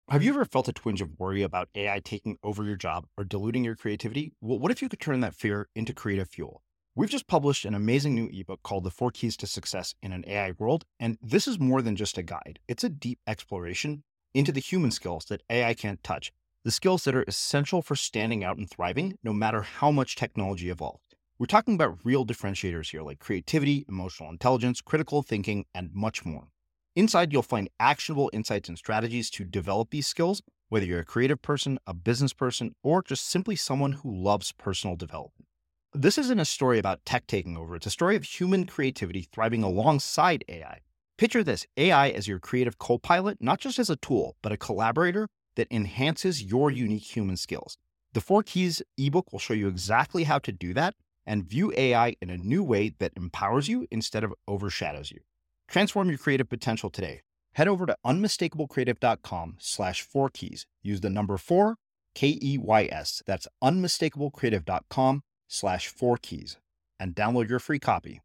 Have you ever felt a twinge of worry about AI taking over your job or diluting your creativity? Well, what if you could turn that fear into creative fuel? We've just published an amazing new ebook called The 4 Keys to Success in an AI World, and this is more than just a guide. It's a deep exploration into the human skills that AI can't touch, the skills that are essential for standing out and thriving, no matter how much technology evolves. We're talking about real differentiators here, like creativity, emotional intelligence, critical thinking, and much more. Inside, you'll find actionable insights and strategies to develop these skills, whether you're a creative person, a business person, or just simply someone who loves personal development. This isn't a story about tech taking over. It's a story of human creativity thriving alongside AI. Picture this, AI as your creative co-pilot, not just as a tool, but a collaborator that enhances your unique human skills. The 4 Keys ebook will show you exactly how to do that and view AI in a new way that empowers you instead of overshadows you. Transform your creative potential today. Head over to unmistakablecreative.com/4keys. Use the number 4, KEYS. That's unmistakablecreative.com/4keys and download your free copy.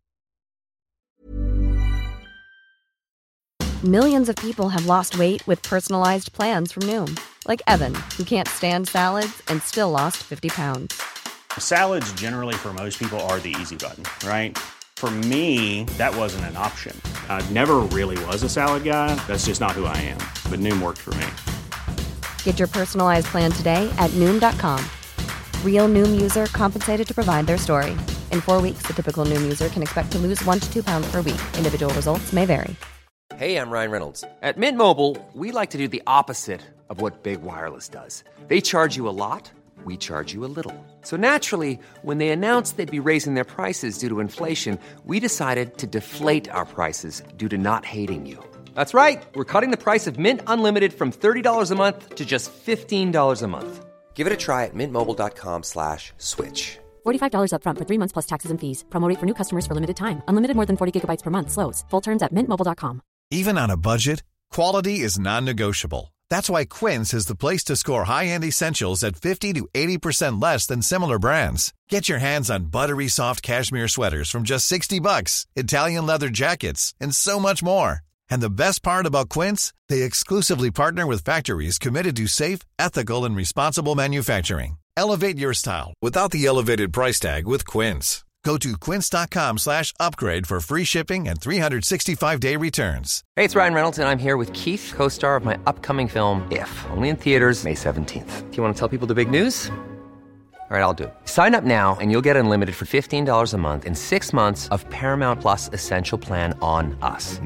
Millions of people have lost weight with personalized plans from Noom. Like Evan, who can't stand salads and still lost 50 pounds. Salads generally for most people are the easy button, right? For me, that wasn't an option. I never really was a salad guy. That's just not who I am. But Noom worked for me. Get your personalized plan today at Noom.com. Real Noom user compensated to provide their story. In 4 weeks, the typical Noom user can expect to lose 1 to 2 pounds per week. Individual results may vary. Hey, I'm Ryan Reynolds. At Mint Mobile, we like to do the opposite of what Big Wireless does. They charge you a lot. We charge you a little. So naturally, when they announced they'd be raising their prices due to inflation, we decided to deflate our prices due to not hating you. That's right. We're cutting the price of Mint Unlimited from $30 a month to just $15 a month. Give it a try at mintmobile.com/switch. $45 up front for 3 months plus taxes and fees. Promo rate for new customers for limited time. Unlimited more than 40 gigabytes per month. Slows full terms at mintmobile.com. Even on a budget, quality is non-negotiable. That's why Quince is the place to score high-end essentials at 50 to 80% less than similar brands. Get your hands on buttery soft cashmere sweaters from just $60, Italian leather jackets, and so much more. And the best part about Quince, they exclusively partner with factories committed to safe, ethical, and responsible manufacturing. Elevate your style without the elevated price tag with Quince. Go to quince.com/upgrade for free shipping and 365-day returns. Hey, it's Ryan Reynolds, and I'm here with Keith, co-star of my upcoming film, If, only in theaters May 17th. Do you want to tell people the big news? All right, I'll do it. Sign up now and you'll get unlimited for $15 a month and 6 months of Paramount Plus Essential Plan on us.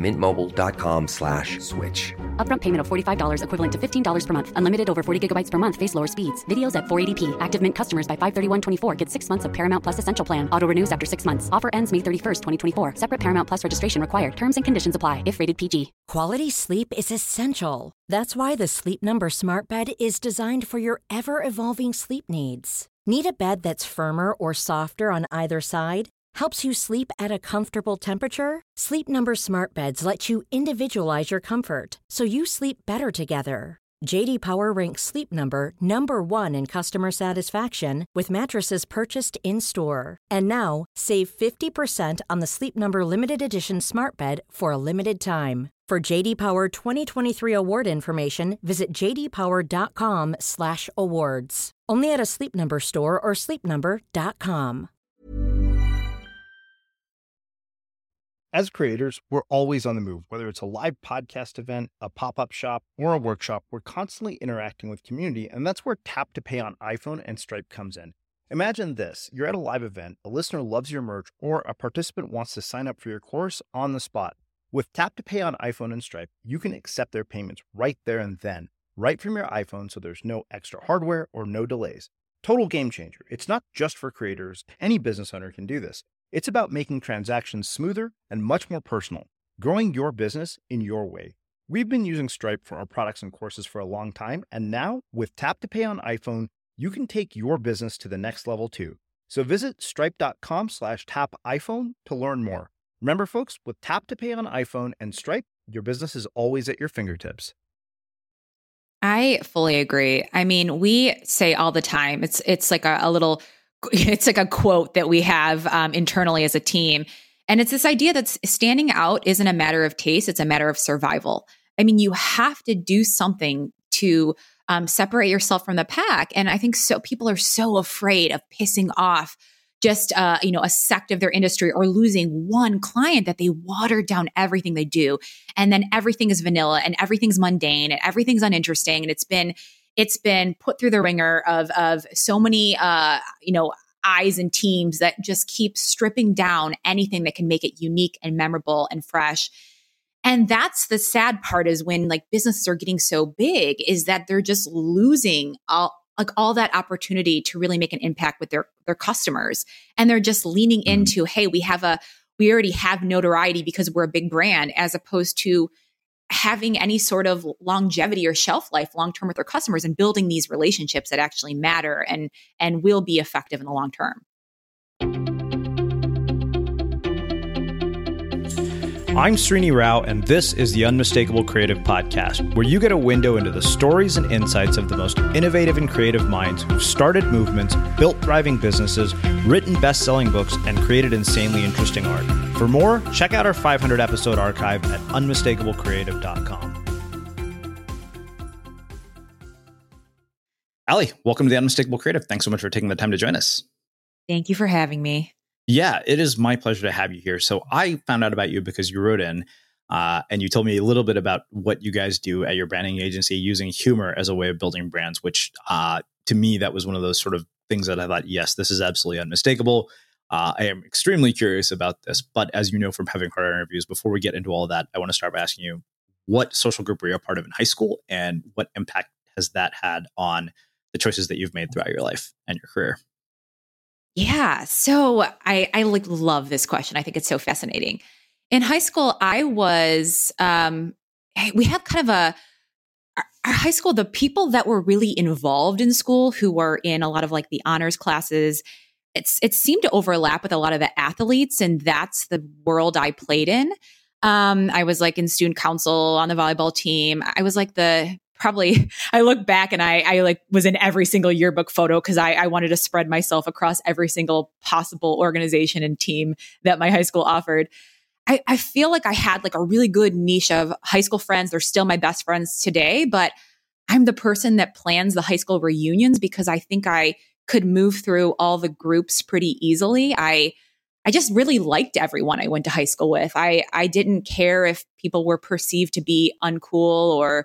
mintmobile.com/switch. Upfront payment of $45 equivalent to $15 per month. Unlimited over 40 gigabytes per month. Face lower speeds. Videos at 480p. Active Mint customers by 531.24 get 6 months of Paramount Plus Essential Plan. Auto renews after 6 months. Offer ends May 31st, 2024. Separate Paramount Plus registration required. Terms and conditions apply if rated PG. Quality sleep is essential. That's why the Sleep Number Smart Bed is designed for your ever-evolving sleep needs. Need a bed that's firmer or softer on either side? Helps you sleep at a comfortable temperature? Sleep Number Smart Beds let you individualize your comfort, so you sleep better together. J.D. Power ranks Sleep Number number 1 in customer satisfaction with mattresses purchased in-store. And now, save 50% on the Sleep Number Limited Edition Smart Bed for a limited time. For J.D. Power 2023 award information, visit jdpower.com/awards. Only at a Sleep Number store or sleepnumber.com. As creators, we're always on the move. Whether it's a live podcast event, a pop-up shop, or a workshop, we're constantly interacting with community, and that's where Tap to Pay on iPhone and Stripe comes in. Imagine this. You're at a live event, a listener loves your merch, or a participant wants to sign up for your course on the spot. With Tap to Pay on iPhone and Stripe, you can accept their payments right there and then, right from your iPhone, so there's no extra hardware or no delays. Total game changer. It's not just for creators. Any business owner can do this. It's about making transactions smoother and much more personal, growing your business in your way. We've been using Stripe for our products and courses for a long time, and now with Tap to Pay on iPhone, you can take your business to the next level too. So visit stripe.com/tapiphone to learn more. Remember, folks, with Tap to Pay on iPhone and Stripe, your business is always at your fingertips. I fully agree. I mean, we say all the time, it's like a little, it's like a quote that we have internally as a team. And it's this idea that standing out isn't a matter of taste, it's a matter of survival. I mean, you have to do something to separate yourself from the pack. And I think so people are so afraid of pissing off just a sect of their industry or losing one client that they watered down everything they do. And then everything is vanilla and everything's mundane and everything's uninteresting. And it's been put through the ringer of so many eyes and teams that just keep stripping down anything that can make it unique and memorable and fresh. And that's the sad part, is when like businesses are getting so big, is that they're just losing all that opportunity to really make an impact with their customers. And they're just leaning into, hey, we already have notoriety because we're a big brand, as opposed to having any sort of longevity or shelf life long-term with their customers and building these relationships that actually matter and will be effective in the long term. I'm Srini Rao, and this is the Unmistakable Creative Podcast, where you get a window into the stories and insights of the most innovative and creative minds who've started movements, built thriving businesses, written best-selling books, and created insanely interesting art. For more, check out our 500-episode archive at unmistakablecreative.com. Ali, welcome to the Unmistakable Creative. Thanks so much for taking the time to join us. Thank you for having me. Yeah, it is my pleasure to have you here. So I found out about you because you wrote in and you told me a little bit about what you guys do at your branding agency using humor as a way of building brands, which to me, that was one of those sort of things that I thought, yes, this is absolutely unmistakable. I am extremely curious about this. But as you know from having heard our interviews, before we get into all of that, I want to start by asking you, what social group were you a part of in high school, and what impact has that had on the choices that you've made throughout your life and your career? Yeah. So I love this question. I think it's so fascinating. In high school, I was, we have kind of our high school, the people that were really involved in school, who were in a lot of like the honors classes, it seemed to overlap with a lot of the athletes. And that's the world I played in. I was like in student council on the volleyball team. I was like I look back and I like was in every single yearbook photo because I wanted to spread myself across every single possible organization and team that my high school offered. I feel like I had like a really good niche of high school friends. They're still my best friends today, but I'm the person that plans the high school reunions because I think I could move through all the groups pretty easily. I just really liked everyone I went to high school with. I didn't care if people were perceived to be uncool or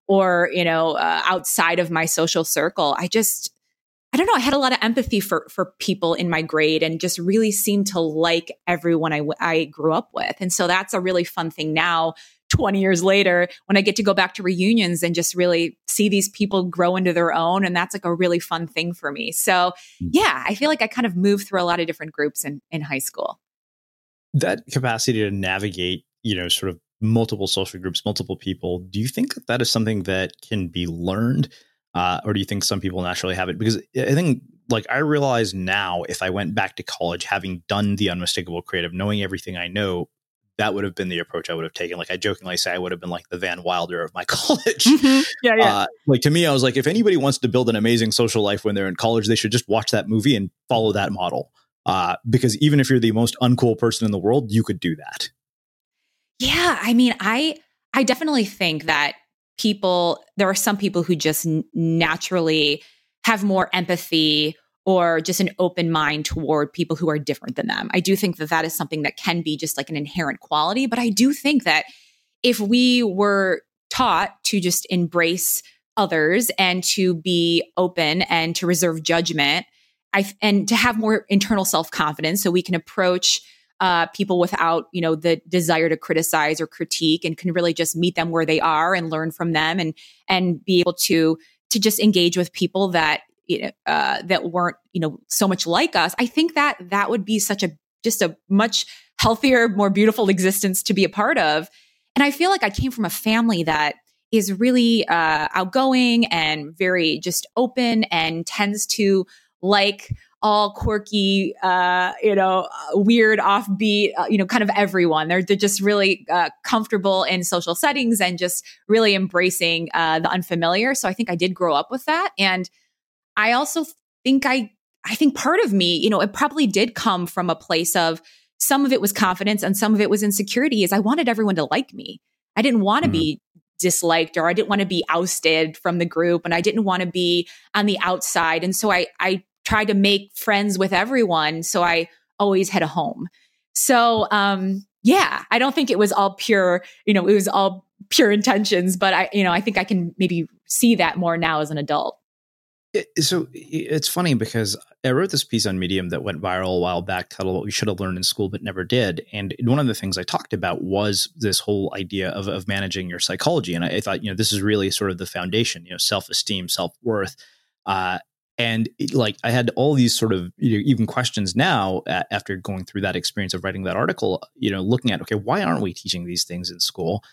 outside of my social circle. I don't know. I had a lot of empathy for people in my grade and just really seemed to like everyone I grew up with. And so that's a really fun thing now, 20 years later, when I get to go back to reunions and just really see these people grow into their own. And that's like a really fun thing for me. So yeah, I feel like I kind of moved through a lot of different groups in high school. That capacity to navigate, sort of multiple social groups, multiple people. Do you think that is something that can be learned? Or do you think some people naturally have it? Because I think I realize now, if I went back to college, having done the Unmistakable Creative, knowing everything I know, that would have been the approach I would have taken. Like I jokingly say, I would have been like the Van Wilder of my college. Mm-hmm. Yeah. To me, I was like, if anybody wants to build an amazing social life when they're in college, they should just watch that movie and follow that model. Because even if you're the most uncool person in the world, you could do that. Yeah. I mean, I definitely think that there are some people who just naturally have more empathy or just an open mind toward people who are different than them. I do think that is something that can be just like an inherent quality. But I do think that if we were taught to just embrace others and to be open and to reserve judgment, and to have more internal self-confidence so we can approach people without, the desire to criticize or critique, and can really just meet them where they are and learn from them and be able to just engage with people that weren't, so much like us. I think that would be just a much healthier, more beautiful existence to be a part of. And I feel like I came from a family that is really outgoing and very just open and tends to like all quirky, weird, offbeat, kind of everyone. They're just really comfortable in social settings and just really embracing the unfamiliar. So I think I did grow up with that. And I also think I think part of me, it probably did come from a place of, some of it was confidence and some of it was insecurity, is I wanted everyone to like me. I didn't want to be disliked, or I didn't want to be ousted from the group, and I didn't want to be on the outside. And so I tried to make friends with everyone. So I always had a home. So, yeah, I don't think it was all pure, it was all pure intentions, but I think I can maybe see that more now as an adult. So it's funny because I wrote this piece on Medium that went viral a while back titled "What We Should Have Learned in School But Never Did." And one of the things I talked about was this whole idea of managing your psychology. And I thought, this is really sort of the foundation, self-esteem, self-worth. And I had all these sort of even questions now after going through that experience of writing that article, looking at, okay, why aren't we teaching these things in school?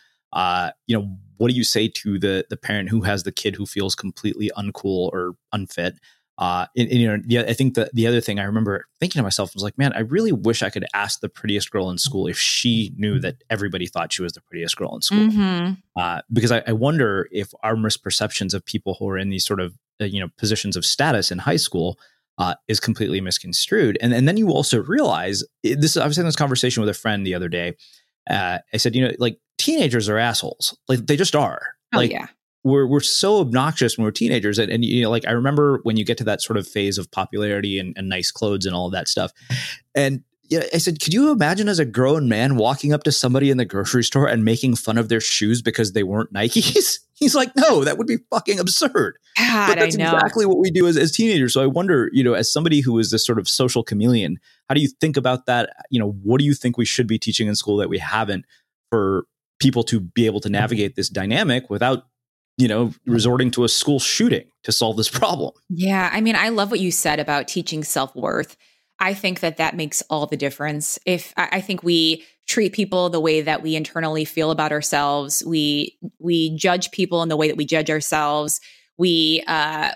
What do you say to the parent who has the kid who feels completely uncool or unfit? I think the other thing I remember thinking to myself was like, man, I really wish I could ask the prettiest girl in school if she knew that everybody thought she was the prettiest girl in school. Mm-hmm. Because I wonder if our misperceptions of people who are in these sort of positions of status in high school is completely misconstrued. And then you also realize this. I was having this conversation with a friend the other day. I said, teenagers are assholes. They just are. Yeah. We're so obnoxious when we're teenagers. And I remember when you get to that sort of phase of popularity and nice clothes and all of that stuff. And I said, could you imagine as a grown man walking up to somebody in the grocery store and making fun of their shoes because they weren't Nikes? He's like, no, that would be fucking absurd. God, but that's I know. exactly what we do as teenagers. So I wonder, as somebody who is this sort of social chameleon, how do you think about that? What do you think we should be teaching in school that we haven't, for people to be able to navigate this dynamic without, resorting to a school shooting to solve this problem? Yeah. I mean, I love what you said about teaching self-worth. I think that makes all the difference. I think we treat people the way that we internally feel about ourselves. We judge people in the way that we judge ourselves. We have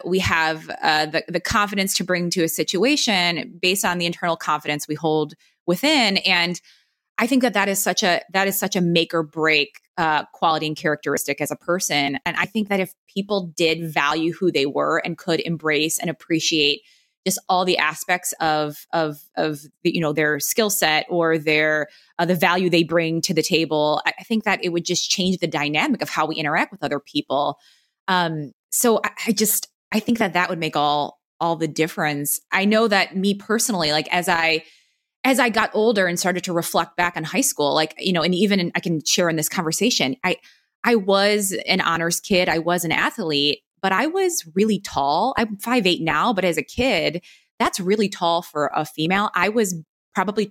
the confidence to bring to a situation based on the internal confidence we hold within. And I think that is such a make or break quality and characteristic as a person. And I think that if people did value who they were and could embrace and appreciate just all the aspects of their skill set or their the value they bring to the table, I think that it would just change the dynamic of how we interact with other people. So I think that would make all the difference. I know that me personally, as I got older and started to reflect back on high school, I can share in this conversation, I was an honors kid. I was an athlete, but I was really tall. I'm 5'8" now, but as a kid, that's really tall for a female. I was probably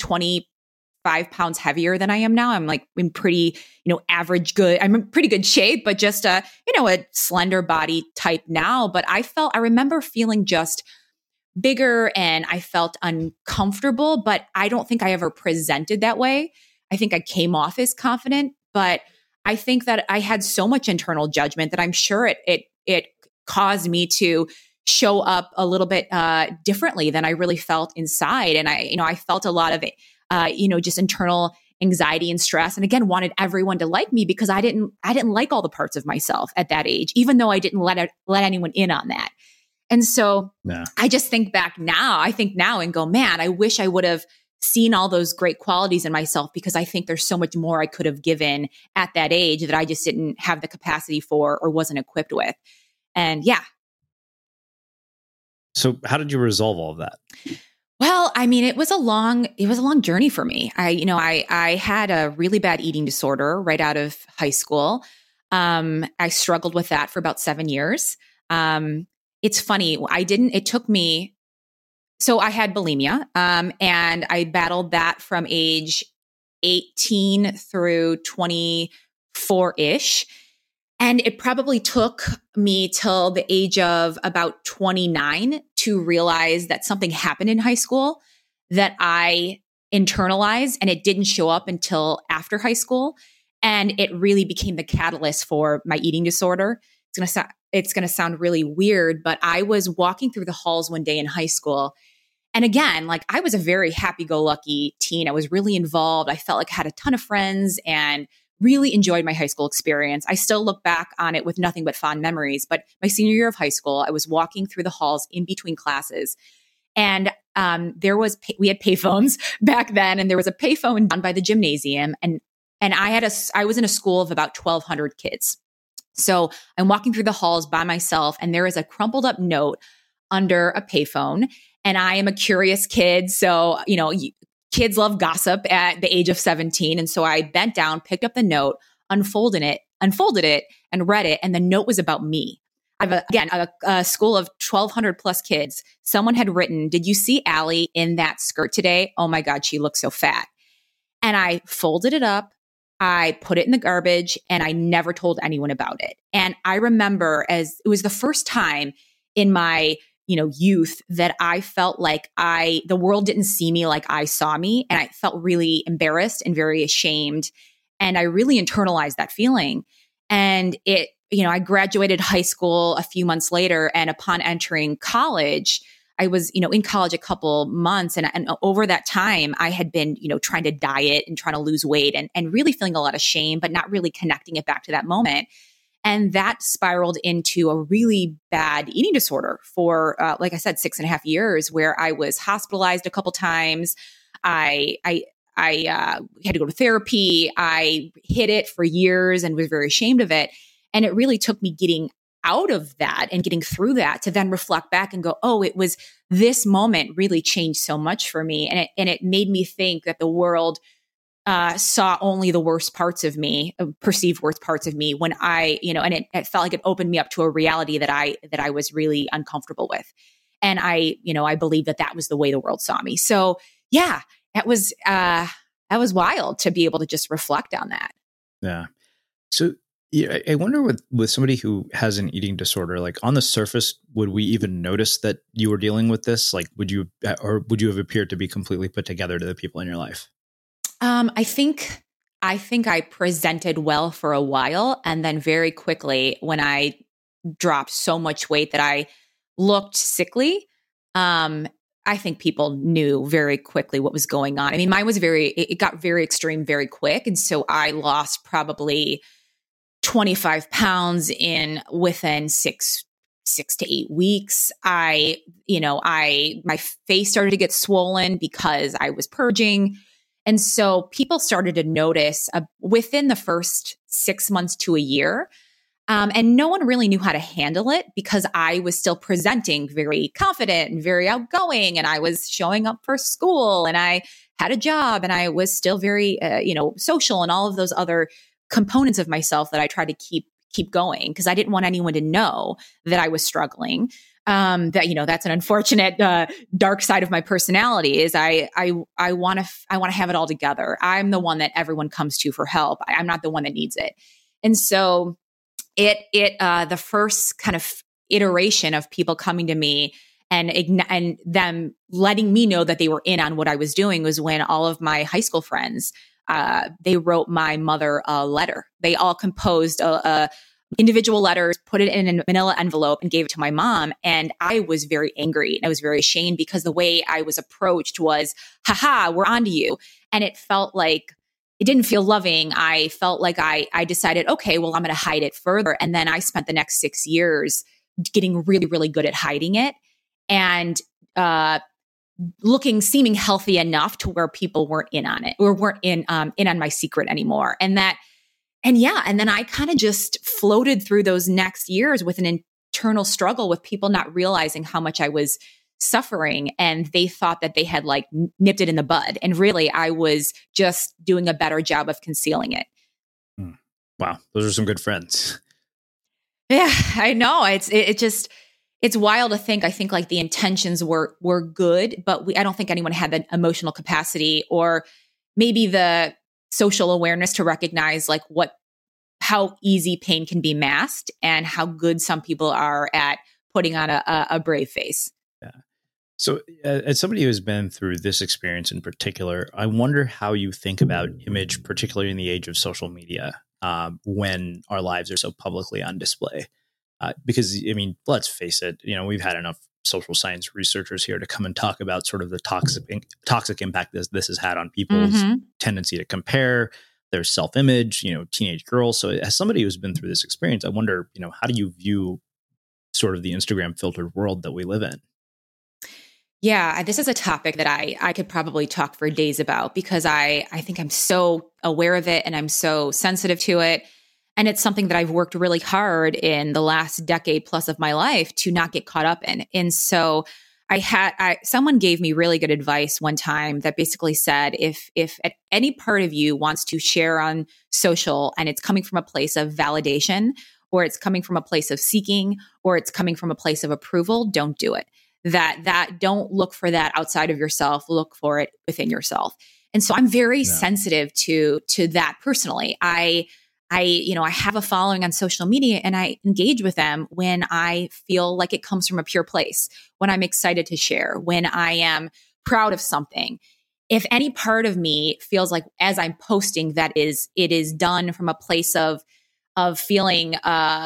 25 pounds heavier than I am now. I'm in pretty, average good. I'm in pretty good shape, but just a slender body type now. But I remember feeling just bigger and I felt uncomfortable, but I don't think I ever presented that way. I think I came off as confident, but I think that I had so much internal judgment that I'm sure it caused me to show up a little bit differently than I really felt inside. And I felt a lot of it, just internal anxiety and stress. And again, wanted everyone to like me because I didn't like all the parts of myself at that age, even though I didn't let anyone in on that. And so I just think back now, and go, man, I wish I would have seen all those great qualities in myself, because I think there's so much more I could have given at that age that I just didn't have the capacity for or wasn't equipped with. And yeah. So how did you resolve all of that? Well, I mean, it was a long journey for me. I had a really bad eating disorder right out of high school. I struggled with that for about 7 years. It's funny. So I had bulimia, and I battled that from age 18 through 24-ish. And it probably took me till the age of about 29 to realize that something happened in high school that I internalized, and it didn't show up until after high school. And it really became the catalyst for my eating disorder. It's going to sound really weird, but I was walking through the halls one day in high school. And again, I was a very happy-go-lucky teen. I was really involved. I felt like I had a ton of friends and really enjoyed my high school experience. I still look back on it with nothing but fond memories. But my senior year of high school, I was walking through the halls in between classes. And we had payphones back then, and there was a payphone down by the gymnasium. And I was in a school of about 1,200 kids. So I'm walking through the halls by myself, and there is a crumpled up note under a payphone. And I am a curious kid. So, kids love gossip at the age of 17. And so I bent down, picked up the note, unfolded it, and read it. And the note was about me. I have a school of 1,200 plus kids. Someone had written, "Did you see Allie in that skirt today? Oh my God, she looks so fat." And I folded it up. I put it in the garbage, and I never told anyone about it. And I remember as it was the first time in my, youth that I felt like the world didn't see me like I saw me. And I felt really embarrassed and very ashamed. And I really internalized that feeling. And I graduated high school a few months later. And upon entering college, I was, in college a couple months. And over that time, I had been, trying to diet and trying to lose weight and really feeling a lot of shame, but not really connecting it back to that moment. And that spiraled into a really bad eating disorder for, like I said, 6.5 years, where I was hospitalized a couple times. I had to go to therapy. I hid it for years and was very ashamed of it. And it really took me getting out of that and getting through that to then reflect back and go, oh, it was this moment really changed so much for me. And it made me think that the world saw only the worst parts of me, perceived worst parts of me when and it felt like it opened me up to a reality that I was really uncomfortable with. And I believe that was the way the world saw me. So yeah, that was wild to be able to just reflect on that. Yeah. So yeah, I wonder with somebody who has an eating disorder, like on the surface, would we even notice that you were dealing with this? Like, would you have appeared to be completely put together to the people in your life? I think I presented well for a while. And then very quickly, when I dropped so much weight that I looked sickly, I think people knew very quickly what was going on. I mean, mine was it got very extreme very quick. And so I lost probably 25 pounds within six to 8 weeks. My face started to get swollen because I was purging. And so people started to notice within the first 6 months to a year. And no one really knew how to handle it because I was still presenting very confident and very outgoing. And I was showing up for school and I had a job and I was still very, social and all of those other components of myself that I tried to keep going because I didn't want anyone to know that I was struggling. That's an unfortunate dark side of my personality is I want to have it all together. I'm the one that everyone comes to for help. I'm not the one that needs it. And so the first kind of iteration of people coming to me and them letting me know that they were in on what I was doing was when all of my high school friends, they wrote my mother a letter. They all composed individual letters, put it in a manila envelope and gave it to my mom. And I was very angry and I was very ashamed because the way I was approached was, haha, we're onto you. And it felt like, it didn't feel loving. I felt like I decided, okay, well, I'm going to hide it further. And then I spent the next 6 years getting really, really good at hiding it and seeming healthy enough to where people weren't in on it or weren't in on my secret anymore. And then I kind of just floated through those next years with an internal struggle with people not realizing how much I was suffering. And they thought that they had like nipped it in the bud. And really, I was just doing a better job of concealing it. Wow. Those are some good friends. Yeah, I know. It's wild to think. I think like the intentions were good, but I don't think anyone had the emotional capacity or maybe the social awareness to recognize like how easy pain can be masked and how good some people are at putting on a brave face. Yeah. So as somebody who has been through this experience in particular, I wonder how you think about image, particularly in the age of social media, when our lives are so publicly on display. Because, I mean, let's face it, we've had enough social science researchers here to come and talk about sort of the toxic impact this has had on people's tendency to compare their self-image, teenage girls. So as somebody who's been through this experience, I wonder, how do you view sort of the Instagram filtered world that we live in? Yeah, this is a topic that I could probably talk for days about because I think I'm so aware of it and I'm so sensitive to it. And it's something that I've worked really hard in the last decade plus of my life to not get caught up in. And so someone gave me really good advice one time that basically said, if at any part of you wants to share on social and it's coming from a place of validation, or it's coming from a place of seeking, or it's coming from a place of approval, don't do it. That don't look for that outside of yourself, look for it within yourself. And so I'm very sensitive to that personally. I have a following on social media and I engage with them when I feel like it comes from a pure place, when I'm excited to share, when I am proud of something. If any part of me feels like as I'm posting that it is done from a place of feeling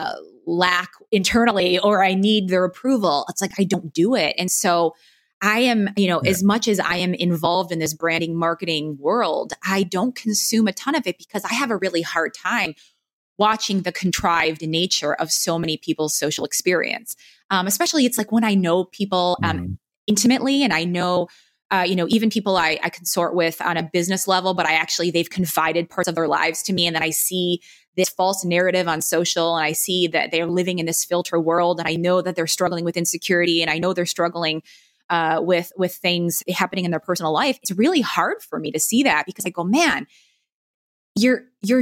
lack internally, or I need their approval, it's like I don't do it. And so I am, as much as I am involved in this branding marketing world, I don't consume a ton of it because I have a really hard time watching the contrived nature of so many people's social experience. Especially it's like when I know people intimately, and I know, even people I consort with on a business level, but they've confided parts of their lives to me. And then I see this false narrative on social, and I see that they're living in this filter world. And I know that they're struggling with insecurity, and I know they're struggling with things happening in their personal life. It's really hard for me to see that because I go, man, you're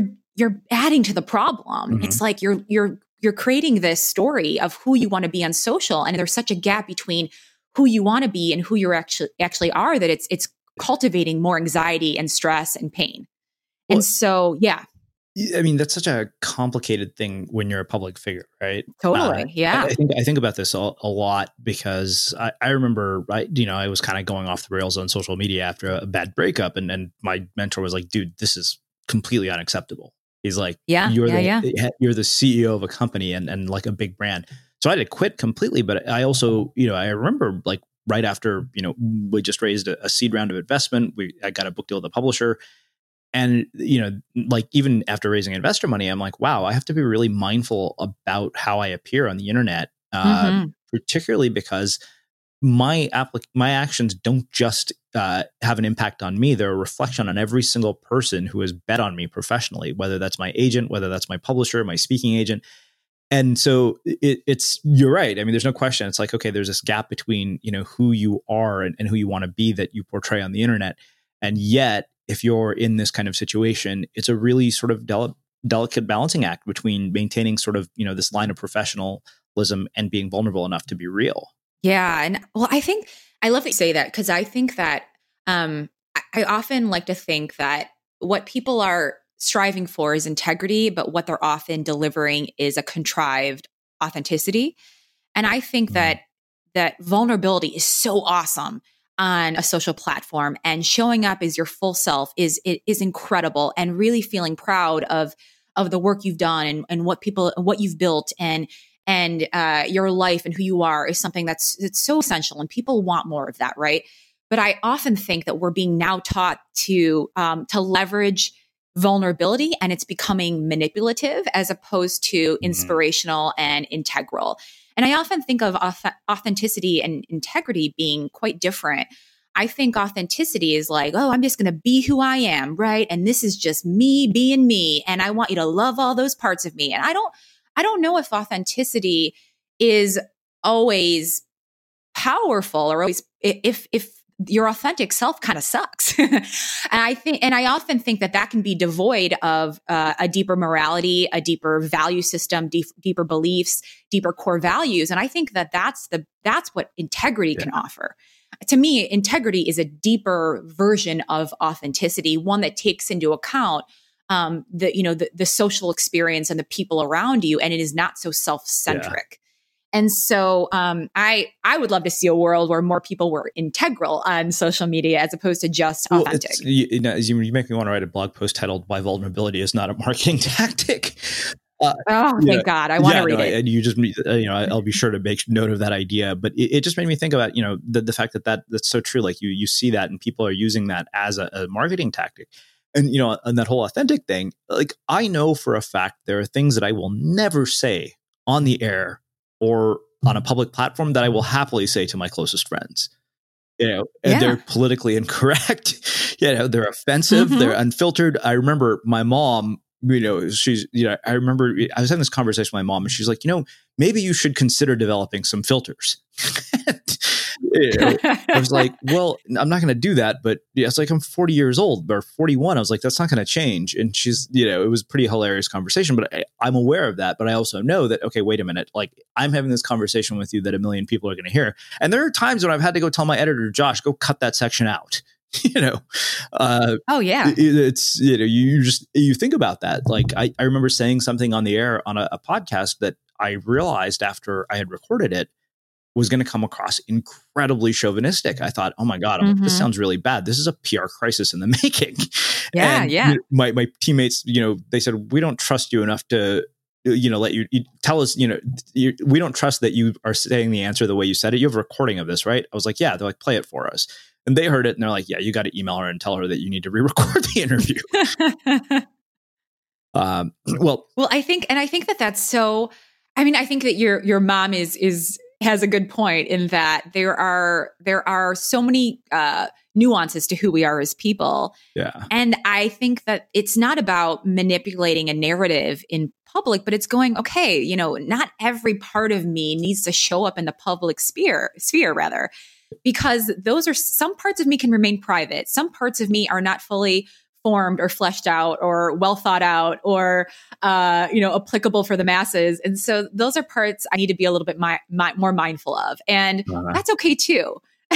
adding to the problem. Mm-hmm. It's like you're creating this story of who you want to be on social, and there's such a gap between who you want to be and who you actually are that it's cultivating more anxiety and stress and pain. And so, yeah. I mean, that's such a complicated thing when you're a public figure, right? Totally. Yeah. I think about this a lot because I remember, I was kind of going off the rails on social media after a bad breakup. And my mentor was like, dude, this is completely unacceptable. He's like, you're the CEO of a company and like a big brand. So I had to quit completely. But I also, I remember like right after, we just raised a seed round of investment. I got a book deal with a publisher. And, like even after raising investor money, I'm like, wow, I have to be really mindful about how I appear on the internet, particularly because my actions don't just have an impact on me. They're a reflection on every single person who has bet on me professionally, whether that's my agent, whether that's my publisher, my speaking agent. And so you're right. I mean, there's no question. It's like, okay, there's this gap between, who you are and who you want to be that you portray on the internet. And yet, if you're in this kind of situation, it's a really sort of delicate balancing act between maintaining sort of, this line of professionalism and being vulnerable enough to be real. Yeah. And well, I love that you say that because I think that I often like to think that what people are striving for is integrity, but what they're often delivering is a contrived authenticity. And I think that vulnerability is so awesome on a social platform, and showing up as your full self is incredible, and really feeling proud of the work you've done and what you've built and your life and who you are is something it's so essential, and people want more of that, right? But I often think that we're being now taught to leverage vulnerability, and it's becoming manipulative as opposed to inspirational and integral. And I often think of authenticity and integrity being quite different. I think authenticity is like, oh, I'm just going to be who I am, right? And this is just me being me, and I want you to love all those parts of me. And I don't know if authenticity is always powerful, or always if your authentic self kind of sucks. And I often think that can be devoid of a deeper morality, a deeper value system, deeper beliefs, deeper core values. And I think that's what integrity can offer. To me, integrity is a deeper version of authenticity, one that takes into account the social experience and the people around you, and it is not so self-centric. Yeah. And so I would love to see a world where more people were integral on social media as opposed to just authentic. You make me want to write a blog post titled "Why Vulnerability is Not a Marketing Tactic." Thank God. I want to read it. And you just, I'll be sure to make note of that idea. But it just made me think about, the fact that's so true. Like you see that, and people are using that as a marketing tactic. And, and that whole authentic thing, like I know for a fact there are things that I will never say on the air or on a public platform that I will happily say to my closest friends. And they're politically incorrect. They're offensive. They're unfiltered. I remember my mom I remember I was having this conversation with my mom and she's like, maybe you should consider developing some filters. I was like, well, I'm not going to do that. But it's like, I'm 40 years old or 41. I was like, that's not going to change. And she's, it was a pretty hilarious conversation, but I'm aware of that. But I also know that, okay, wait a minute. Like, I'm having this conversation with you that a million people are going to hear. And there are times when I've had to go tell my editor, Josh, go cut that section out. Oh yeah. It's, you think about that. Like I remember saying something on the air on a podcast that I realized after I had recorded it was going to come across incredibly chauvinistic. I thought, oh my God, this sounds really bad. This is a PR crisis in the making. Yeah. And yeah. My teammates, they said, we don't trust you enough to, let you tell us, we don't trust that you are saying the answer the way you said it. You have a recording of this, right? I was like, yeah. They're like, play it for us. And they heard it and they're like, yeah, you got to email her and tell her that you need to re-record the interview. Well, I think that's so, I think that your mom has a good point in that there are so many nuances to who we are as people. Yeah. And I think that it's not about manipulating a narrative in public, but it's going, okay, not every part of me needs to show up in the public sphere rather. Because those are some parts of me can remain private. Some parts of me are not fully formed or fleshed out or well thought out or, applicable for the masses. And so those are parts I need to be a little bit more mindful of. And that's okay too.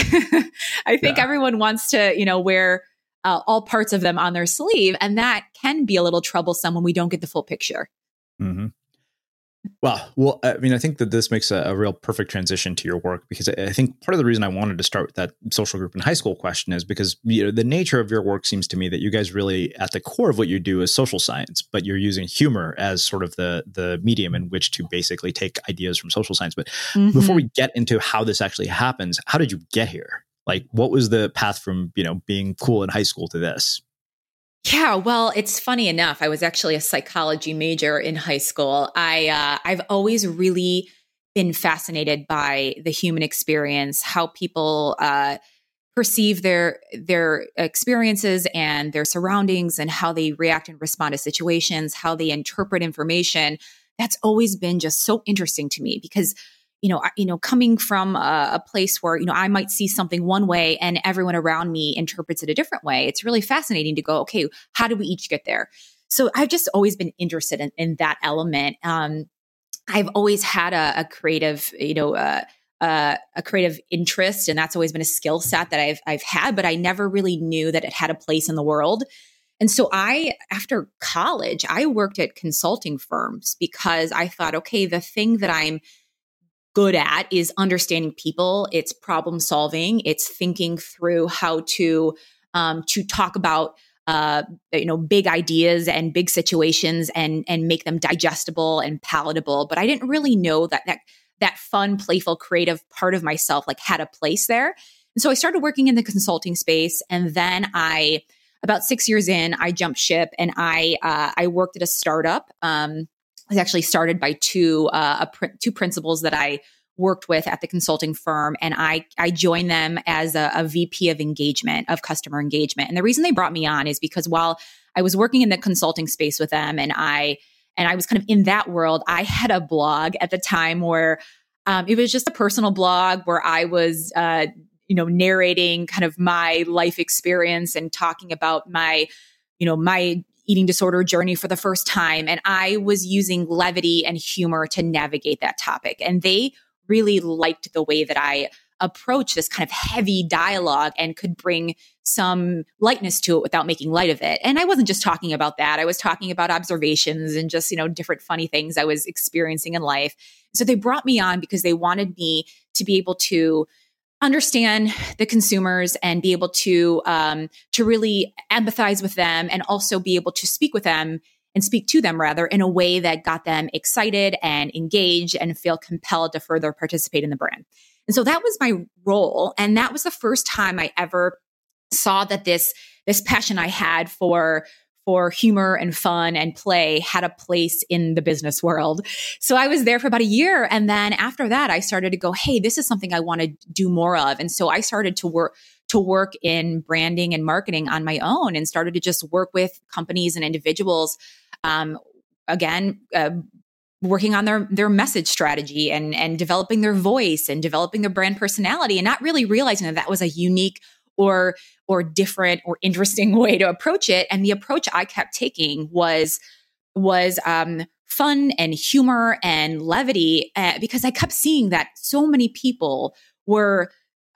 I think everyone wants to, wear all parts of them on their sleeve. And that can be a little troublesome when we don't get the full picture. Mm-hmm. Well, I think that this makes a real perfect transition to your work, because I think part of the reason I wanted to start with that social group in high school question is because the nature of your work seems to me that you guys really, at the core of what you do is social science, but you're using humor as sort of the medium in which to basically take ideas from social science. But before we get into how this actually happens, how did you get here? Like, what was the path from, being cool in high school to this? Yeah, well, it's funny enough. I was actually a psychology major in high school. I've always really been fascinated by the human experience, how people perceive their experiences and their surroundings, and how they react and respond to situations, how they interpret information. That's always been just so interesting to me because coming from a place where, I might see something one way and everyone around me interprets it a different way. It's really fascinating to go, okay, how do we each get there? So I've just always been interested in that element. I've always had a creative, a creative interest, and that's always been a skill set that I've had, but I never really knew that it had a place in the world. And so after college, I worked at consulting firms because I thought, okay, the thing that I'm good at is understanding people. It's problem solving. It's thinking through how to talk about big ideas and big situations and make them digestible and palatable. But I didn't really know that fun, playful, creative part of myself had a place there. And so I started working in the consulting space, and then about 6 years in, I jumped ship and I worked at a startup. It was actually started by two principals that I worked with at the consulting firm. And I joined them as a VP of engagement, of customer engagement. And the reason they brought me on is because while I was working in the consulting space with them and I was kind of in that world, I had a blog at the time where it was just a personal blog where I was, narrating kind of my life experience and talking about my eating disorder journey for the first time. And I was using levity and humor to navigate that topic. And they really liked the way that I approached this kind of heavy dialogue and could bring some lightness to it without making light of it. And I wasn't just talking about that. I was talking about observations and just, different funny things I was experiencing in life. So they brought me on because they wanted me to be able to understand the consumers and be able to really empathize with them, and also be able to speak with them and speak to them rather in a way that got them excited and engaged and feel compelled to further participate in the brand. And so that was my role. And that was the first time I ever saw that this passion I had for humor and fun and play had a place in the business world. So I was there for about a year. And then after that, I started to go, hey, this is something I want to do more of. And so I started to to work in branding and marketing on my own and started to just work with companies and individuals, working on their message strategy and developing their voice and developing their brand personality, and not really realizing that was a unique or different or interesting way to approach it. And the approach I kept taking was fun and humor and levity, because I kept seeing that so many people were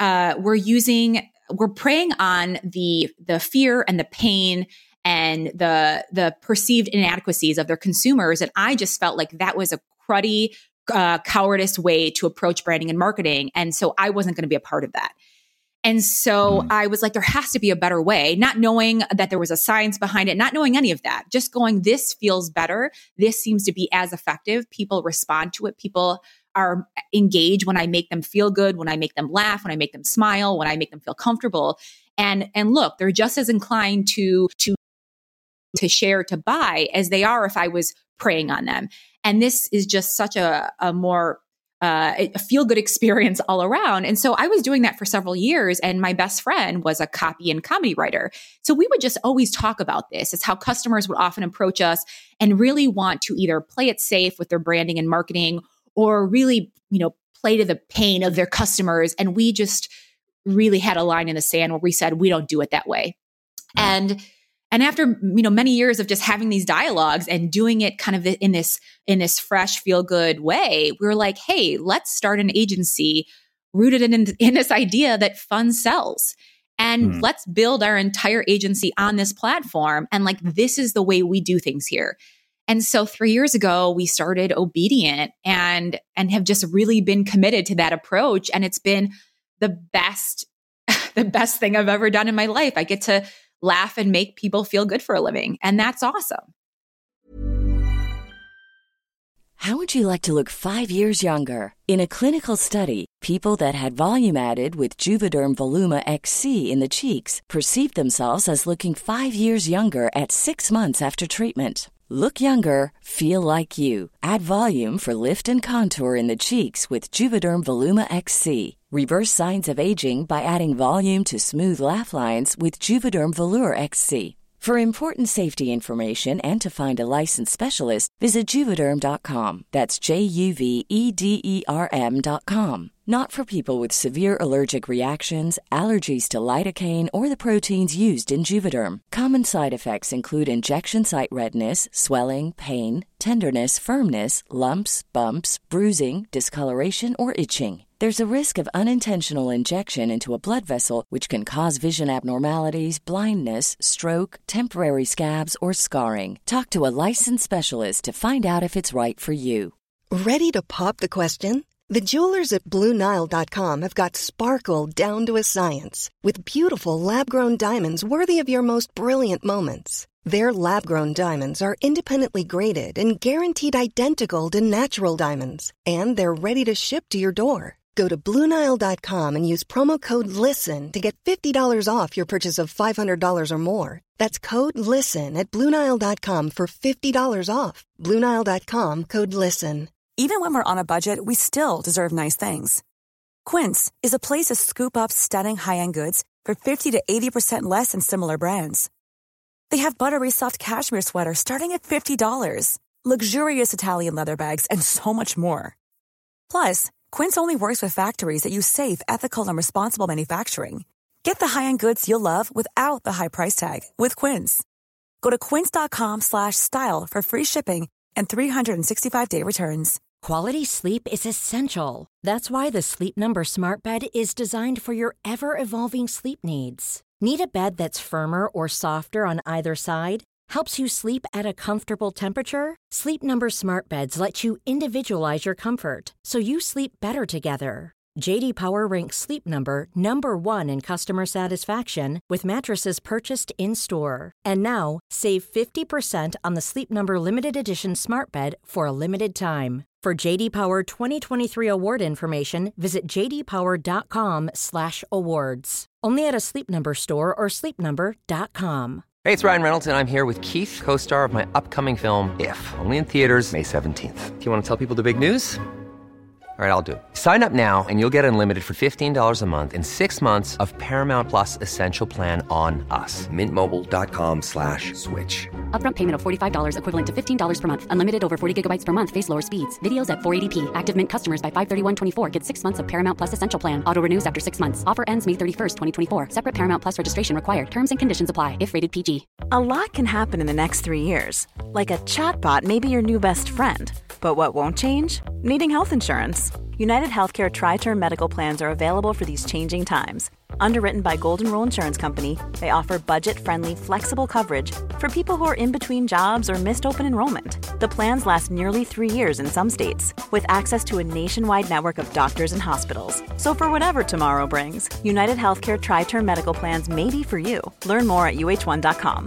preying on the fear and the pain and the perceived inadequacies of their consumers. And I just felt like that was a cruddy, cowardice way to approach branding and marketing. And so I wasn't going to be a part of that. And so I was like, there has to be a better way, not knowing that there was a science behind it, not knowing any of that, just going, this feels better. This seems to be as effective. People respond to it. People are engaged when I make them feel good, when I make them laugh, when I make them smile, when I make them feel comfortable. And look, they're just as inclined to share, to buy, as they are if I was preying on them. And this is just such a more a feel-good experience all around. And so I was doing that for several years. And my best friend was a copy and comedy writer. So we would just always talk about this. It's how customers would often approach us and really want to either play it safe with their branding and marketing, or really, play to the pain of their customers. And we just really had a line in the sand where we said, we don't do it that way. And after, many years of just having these dialogues and doing it kind of in this fresh, feel good way, we were like, hey, let's start an agency rooted in this idea that fun sells. And let's build our entire agency on this platform. And like, this is the way we do things here. And so 3 years ago, we started Obedient and have just really been committed to that approach. And it's been the best thing I've ever done in my life. I get to laugh and make people feel good for a living. And that's awesome. How would you like to look 5 years younger? In a clinical study, people that had volume added with Juvederm Voluma XC in the cheeks perceived themselves as looking 5 years younger at 6 months after treatment. Look younger, feel like you. Add volume for lift and contour in the cheeks with Juvederm Voluma XC. Reverse signs of aging by adding volume to smooth laugh lines with Juvederm Volure XC. For important safety information and to find a licensed specialist, visit Juvederm.com. That's JUVEDERM.com. Not for people with severe allergic reactions, allergies to lidocaine, or the proteins used in Juvederm. Common side effects include injection site redness, swelling, pain, tenderness, firmness, lumps, bumps, bruising, discoloration, or itching. There's a risk of unintentional injection into a blood vessel, which can cause vision abnormalities, blindness, stroke, temporary scabs, or scarring. Talk to a licensed specialist to find out if it's right for you. Ready to pop the question? The jewelers at BlueNile.com have got sparkle down to a science with beautiful lab-grown diamonds worthy of your most brilliant moments. Their lab-grown diamonds are independently graded and guaranteed identical to natural diamonds, and they're ready to ship to your door. Go to BlueNile.com and use promo code LISTEN to get $50 off your purchase of $500 or more. That's code LISTEN at BlueNile.com for $50 off. BlueNile.com, code LISTEN. Even when we're on a budget, we still deserve nice things. Quince is a place to scoop up stunning high-end goods for 50 to 80% less than similar brands. They have buttery soft cashmere sweaters starting at $50, luxurious Italian leather bags, and so much more. Plus, Quince only works with factories that use safe, ethical, and responsible manufacturing. Get the high-end goods you'll love without the high price tag with Quince. Go to quince.com/style for free shipping and 365-day returns. Quality sleep is essential. That's why the Sleep Number Smart Bed is designed for your ever-evolving sleep needs. Need a bed that's firmer or softer on either side? Helps you sleep at a comfortable temperature? Sleep Number Smart Beds let you individualize your comfort, so you sleep better together. J.D. Power ranks Sleep Number number 1 in customer satisfaction with mattresses purchased in-store. And now, save 50% on the Sleep Number Limited Edition Smart Bed for a limited time. For J.D. Power 2023 award information, visit jdpower.com/awards. Only at a Sleep Number store or sleepnumber.com. Hey, it's Ryan Reynolds, and I'm here with Keith, co-star of my upcoming film, If, only in theaters May 17th. Do you want to tell people the big news? All right, I'll do it. Sign up now and you'll get unlimited for $15 a month and 6 months of Paramount Plus Essential Plan on us. MintMobile.com/switch. Upfront payment of $45 equivalent to $15 per month. Unlimited over 40 gigabytes per month. Face lower speeds. Videos at 480p. Active Mint customers by 531.24 get 6 months of Paramount Plus Essential Plan. Auto renews after 6 months. Offer ends May 31st, 2024. Separate Paramount Plus registration required. Terms and conditions apply if rated PG. A lot can happen in the next 3 years. Like a chatbot may be your new best friend. But what won't change? Needing health insurance. United Healthcare Tri-Term Medical Plans are available for these changing times. Underwritten by Golden Rule Insurance Company, they offer budget-friendly, flexible coverage for people who are in between jobs or missed open enrollment. The plans last nearly 3 years in some states, with access to a nationwide network of doctors and hospitals. So for whatever tomorrow brings, United Healthcare Tri-Term Medical Plans may be for you. Learn more at uh1.com.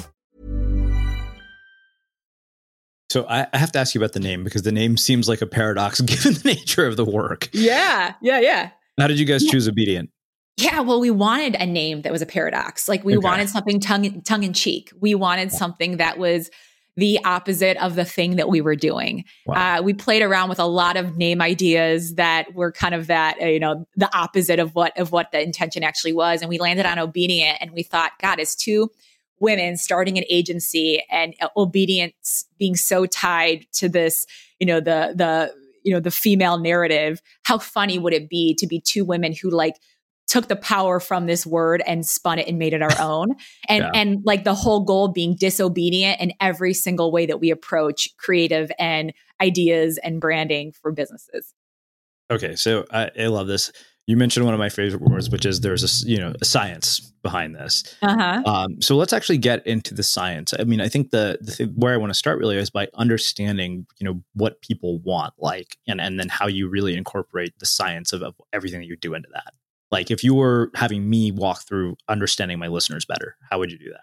So I have to ask you about the name, because the name seems like a paradox given the nature of the work. Yeah. How did you guys choose Obedient? Yeah, well, we wanted a name that was a paradox. Like we wanted something tongue in cheek. We wanted something that was the opposite of the thing that we were doing. Wow. We played around with a lot of name ideas that were kind of that, the opposite of what the intention actually was. And we landed on Obedient, and we thought, God, as two women starting an agency and obedience being so tied to this, the female narrative, how funny would it be to be two women who took the power from this word and spun it and made it our own. And the whole goal being disobedient in every single way that we approach creative and ideas and branding for businesses. Okay. So I love this. You mentioned one of my favorite words, which is there's a science behind this. So let's actually get into the science. I mean, I think the thing where I want to start really is by understanding, what people want, and then how you really incorporate the science of everything that you do into that. Like if you were having me walk through understanding my listeners better, how would you do that?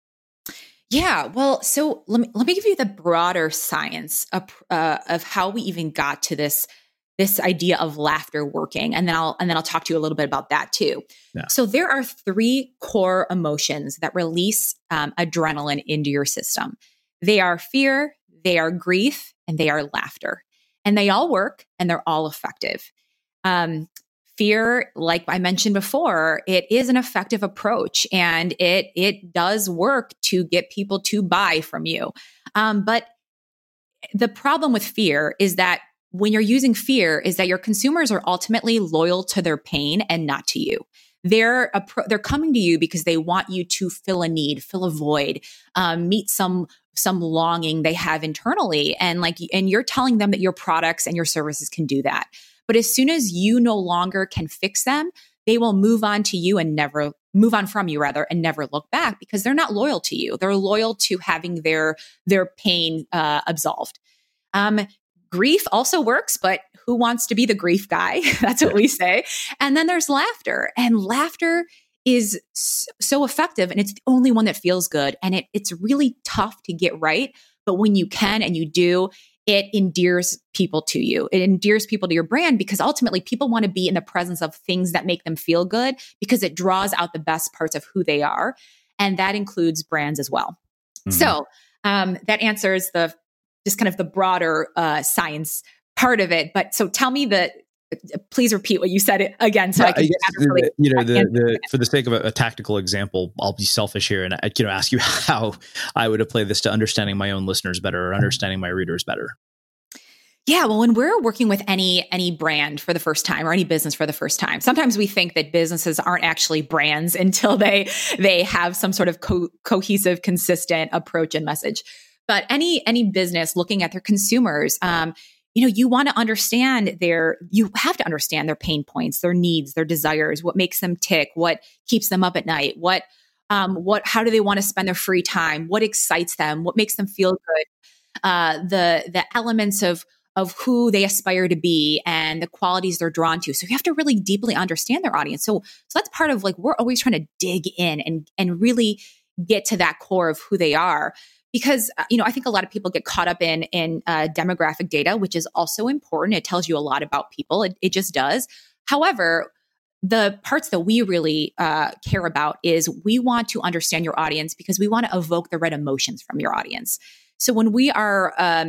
Yeah, well, so let me give you the broader science of how we even got to this idea of laughter working, and then I'll talk to you a little bit about that too. Yeah. So there are 3 core emotions that release adrenaline into your system. They are fear, they are grief, and they are laughter, and they all work and they're all effective. Fear, like I mentioned before, it is an effective approach, and it does work to get people to buy from you. But the problem with fear is that when you're using fear is that your consumers are ultimately loyal to their pain and not to you. They're coming to you because they want you to fill a need, fill a void, meet some longing they have internally, and you're telling them that your products and your services can do that. But as soon as you no longer can fix them, they will move on from you and never look back, because they're not loyal to you. They're loyal to having their pain absolved. Grief also works, but who wants to be the grief guy? That's what we say. And then there's laughter, and laughter is so effective, and it's the only one that feels good. And it's really tough to get right. But when you can and you do, it endears people to you. It endears people to your brand, because ultimately people want to be in the presence of things that make them feel good, because it draws out the best parts of who they are. And that includes brands as well. Mm-hmm. So that answers just kind of the broader science part of it. But so tell me please repeat what you said again, so I can for the sake of a tactical example, I'll be selfish here and ask you how I would apply this to understanding my own listeners better, or understanding my readers better. Yeah, well, when we're working with any brand for the first time, or any business for the first time, sometimes we think that businesses aren't actually brands until they have some sort of cohesive, consistent approach and message. But any business looking at their consumers, you want to understand you have to understand their pain points, their needs, their desires, what makes them tick, what keeps them up at night, how do they want to spend their free time, what excites them, what makes them feel good, the elements of who they aspire to be and the qualities they're drawn to. So you have to really deeply understand their audience. So that's part of we're always trying to dig in and really get to that core of who they are. Because, I think a lot of people get caught up in demographic data, which is also important. It tells you a lot about people. It just does. However, the parts that we really care about is we want to understand your audience, because we want to evoke the right emotions from your audience. So when we are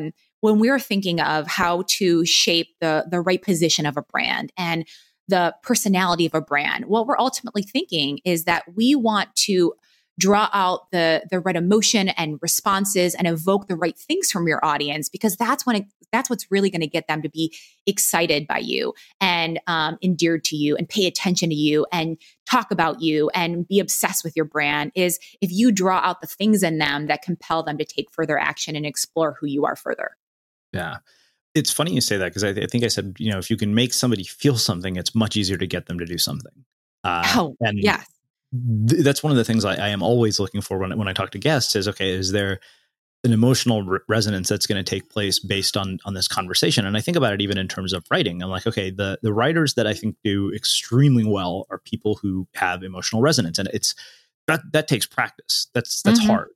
when we're thinking of how to shape the right position of a brand and the personality of a brand, what we're ultimately thinking is that we want to draw out the right emotion and responses and evoke the right things from your audience, because that's what's really going to get them to be excited by you and endeared to you and pay attention to you and talk about you and be obsessed with your brand, is if you draw out the things in them that compel them to take further action and explore who you are further. Yeah. It's funny you say that, because I think I said, if you can make somebody feel something, it's much easier to get them to do something. And yes. That's one of the things I am always looking for when I talk to guests is, okay, is there an emotional resonance that's going to take place based on this conversation? And I think about it even in terms of writing. I'm like, okay, the writers that I think do extremely well are people who have emotional resonance. And it's that takes practice. That's hard.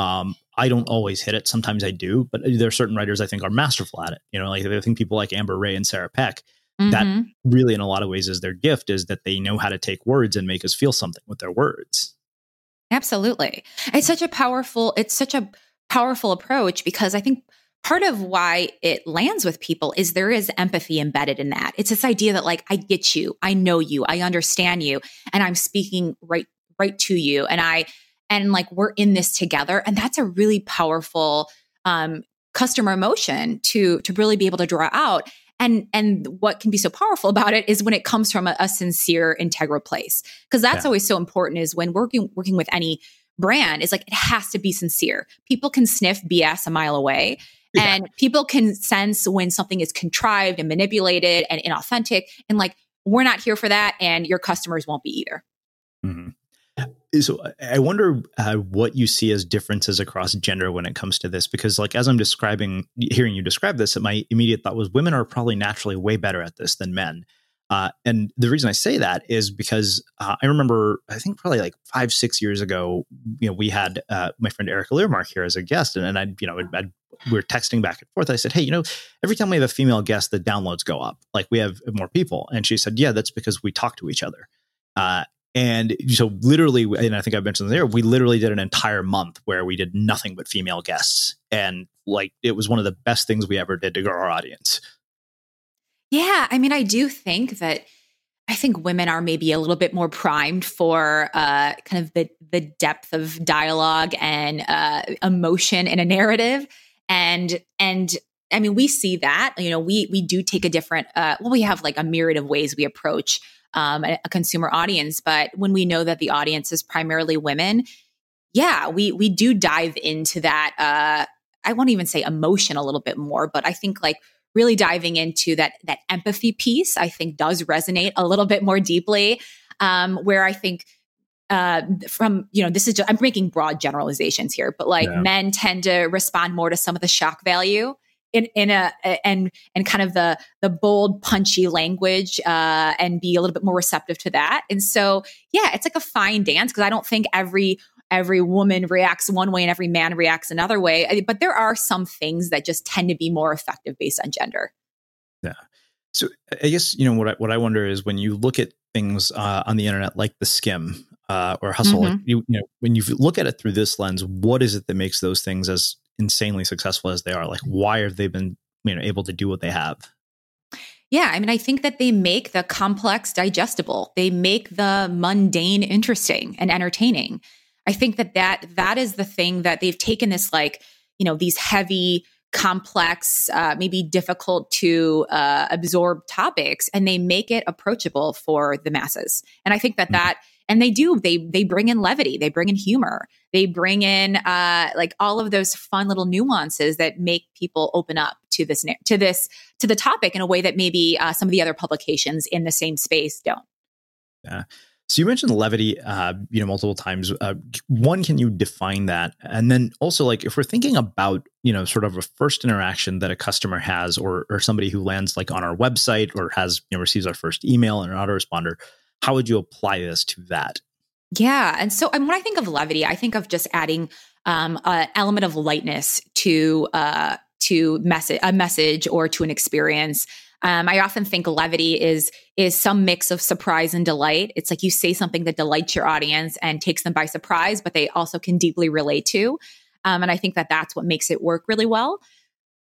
I don't always hit it. Sometimes I do, but there are certain writers I think are masterful at it. Like I think people like Amber Ray and Sarah Peck, that really in a lot of ways is their gift, is that they know how to take words and make us feel something with their words. Absolutely. It's such a powerful approach, because I think part of why it lands with people is there is empathy embedded in that. It's this idea that, like, I get you, I know you, I understand you, and I'm speaking right to you. And like, we're in this together. And that's a really powerful customer emotion to really be able to draw out. And what can be so powerful about it is when it comes from a sincere, integral place. Because that's always so important, is when working with any brand, is like, it has to be sincere. People can sniff BS a mile away. Yeah. And people can sense when something is contrived and manipulated and inauthentic. And like, we're not here for that. And your customers won't be either. Mm-hmm. So I wonder what you see as differences across gender when it comes to this, because like, as I'm hearing you describe this, my immediate thought was women are probably naturally way better at this than men. And the reason I say that is because I remember, I think probably like 5-6 years ago, we had my friend Erica Learmark here as a guest, and we were texting back and forth. I said, hey, every time we have a female guest, the downloads go up. Like, we have more people. And she said, yeah, that's because we talk to each other. And so literally, and I think I mentioned there, we literally did an entire month where we did nothing but female guests. And like, it was one of the best things we ever did to grow our audience. Yeah. I mean, I think women are maybe a little bit more primed for kind of the depth of dialogue and emotion in a narrative. And I mean, we see that, we do take a different, we have like a myriad of ways we approach a consumer audience. But when we know that the audience is primarily women, we do dive into that. I won't even say emotion a little bit more, but I think like really diving into that empathy piece, I think does resonate a little bit more deeply. Where I think this is I'm making broad generalizations here, but like men tend to respond more to some of the shock value and kind of the bold, punchy language, and be a little bit more receptive to that. And so, it's like a fine dance, because I don't think every woman reacts one way and every man reacts another way. But there are some things that just tend to be more effective based on gender. Yeah. So I guess, what I wonder is, when you look at things on the internet, like the Skim or Hustle, like when you look at it through this lens, what is it that makes those things as insanely successful as they are? Like, why have they been able to do what they have? Yeah, I mean, I think that they make the complex digestible. They make the mundane interesting and entertaining. I think that is the thing that they've taken this, like, these heavy, complex, maybe difficult to absorb topics, and they make it approachable for the masses. And I think and they bring in levity, they bring in humor, they bring in like all of those fun little nuances that make people open up to the topic in a way that maybe some of the other publications in the same space don't. Yeah. So you mentioned levity, multiple times. One, can you define that? And then also, like, if we're thinking about, sort of a first interaction that a customer has, or somebody who lands like on our website or has, receives our first email and an autoresponder, how would you apply this to that? Yeah. And so when I think of levity, I think of just adding an element of lightness to a message or to an experience. I often think levity is some mix of surprise and delight. It's like you say something that delights your audience and takes them by surprise, but they also can deeply relate to. And I think that that's what makes it work really well.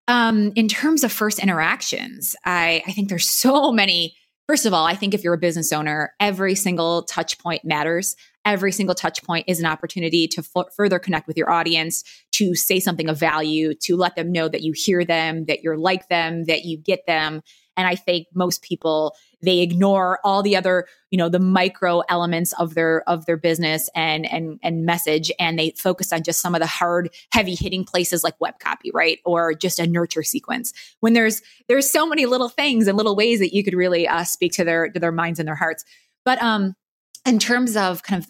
In terms of first interactions, I think there's so many. First of all, I think if you're a business owner, every single touch point matters. Every single touch point is an opportunity to further connect with your audience, to say something of value, to let them know that you hear them, that you're like them, that you get them. And I think most people, they ignore all the other, the micro elements of their business and message, and they focus on just some of the hard, heavy hitting places like web copy, right? Or just a nurture sequence. When there's so many little things and little ways that you could really speak to their minds and their hearts. But in terms of kind of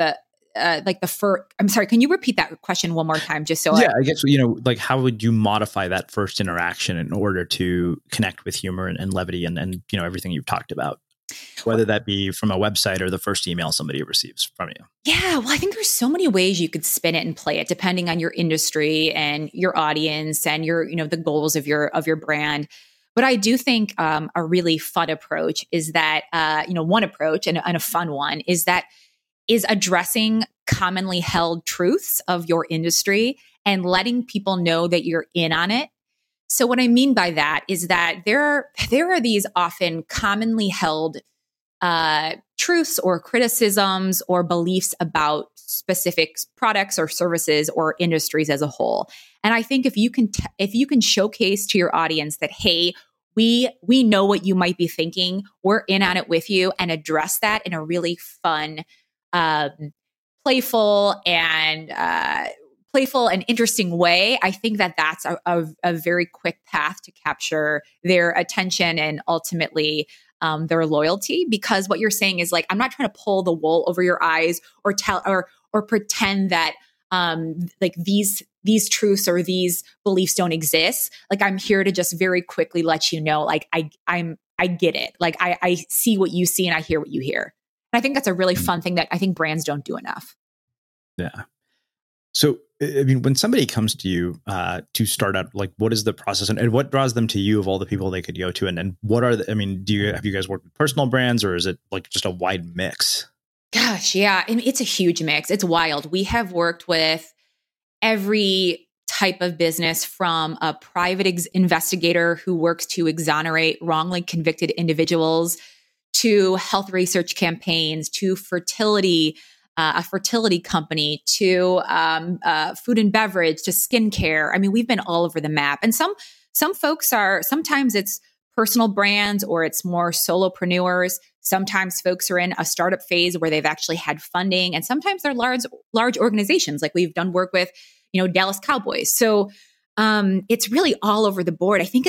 I'm sorry, can you repeat that question one more time? Just so I guess, like how would you modify that first interaction in order to connect with humor and levity and everything you've talked about, whether that be from a website or the first email somebody receives from you? Yeah, well, I think there's so many ways you could spin it and play it depending on your industry and your audience and your, the goals of your brand. But I do think a really fun approach is that, one approach and a fun one is addressing commonly held truths of your industry and letting people know that you're in on it. So what I mean by that is that there are these often commonly held truths or criticisms or beliefs about specific products or services or industries as a whole. And I think if you can showcase to your audience that, hey, we know what you might be thinking, we're in on it with you, and address that in a really fun, playful and interesting way, I think that that's a very quick path to capture their attention and ultimately their loyalty. Because what you're saying is like, I'm not trying to pull the wool over your eyes or or pretend that like these truths or these beliefs don't exist. Like I'm here to just very quickly let you know, like I get it. Like I see what you see and I hear what you hear. And I think that's a really fun thing that I think brands don't do enough. Yeah. So, I mean, when somebody comes to you to start out, like, what is the process and what draws them to you of all the people they could go to? And what are have you guys worked with personal brands, or is it like just a wide mix? Gosh, yeah. I mean, it's a huge mix. It's wild. We have worked with every type of business, from a private investigator who works to exonerate wrongly convicted individuals, to health research campaigns, to a fertility company, to food and beverage, to skincare. I mean, we've been all over the map. And some folks sometimes it's personal brands or it's more solopreneurs. Sometimes folks are in a startup phase where they've actually had funding. And sometimes they're large organizations. Like we've done work with, Dallas Cowboys. So it's really all over the board. I think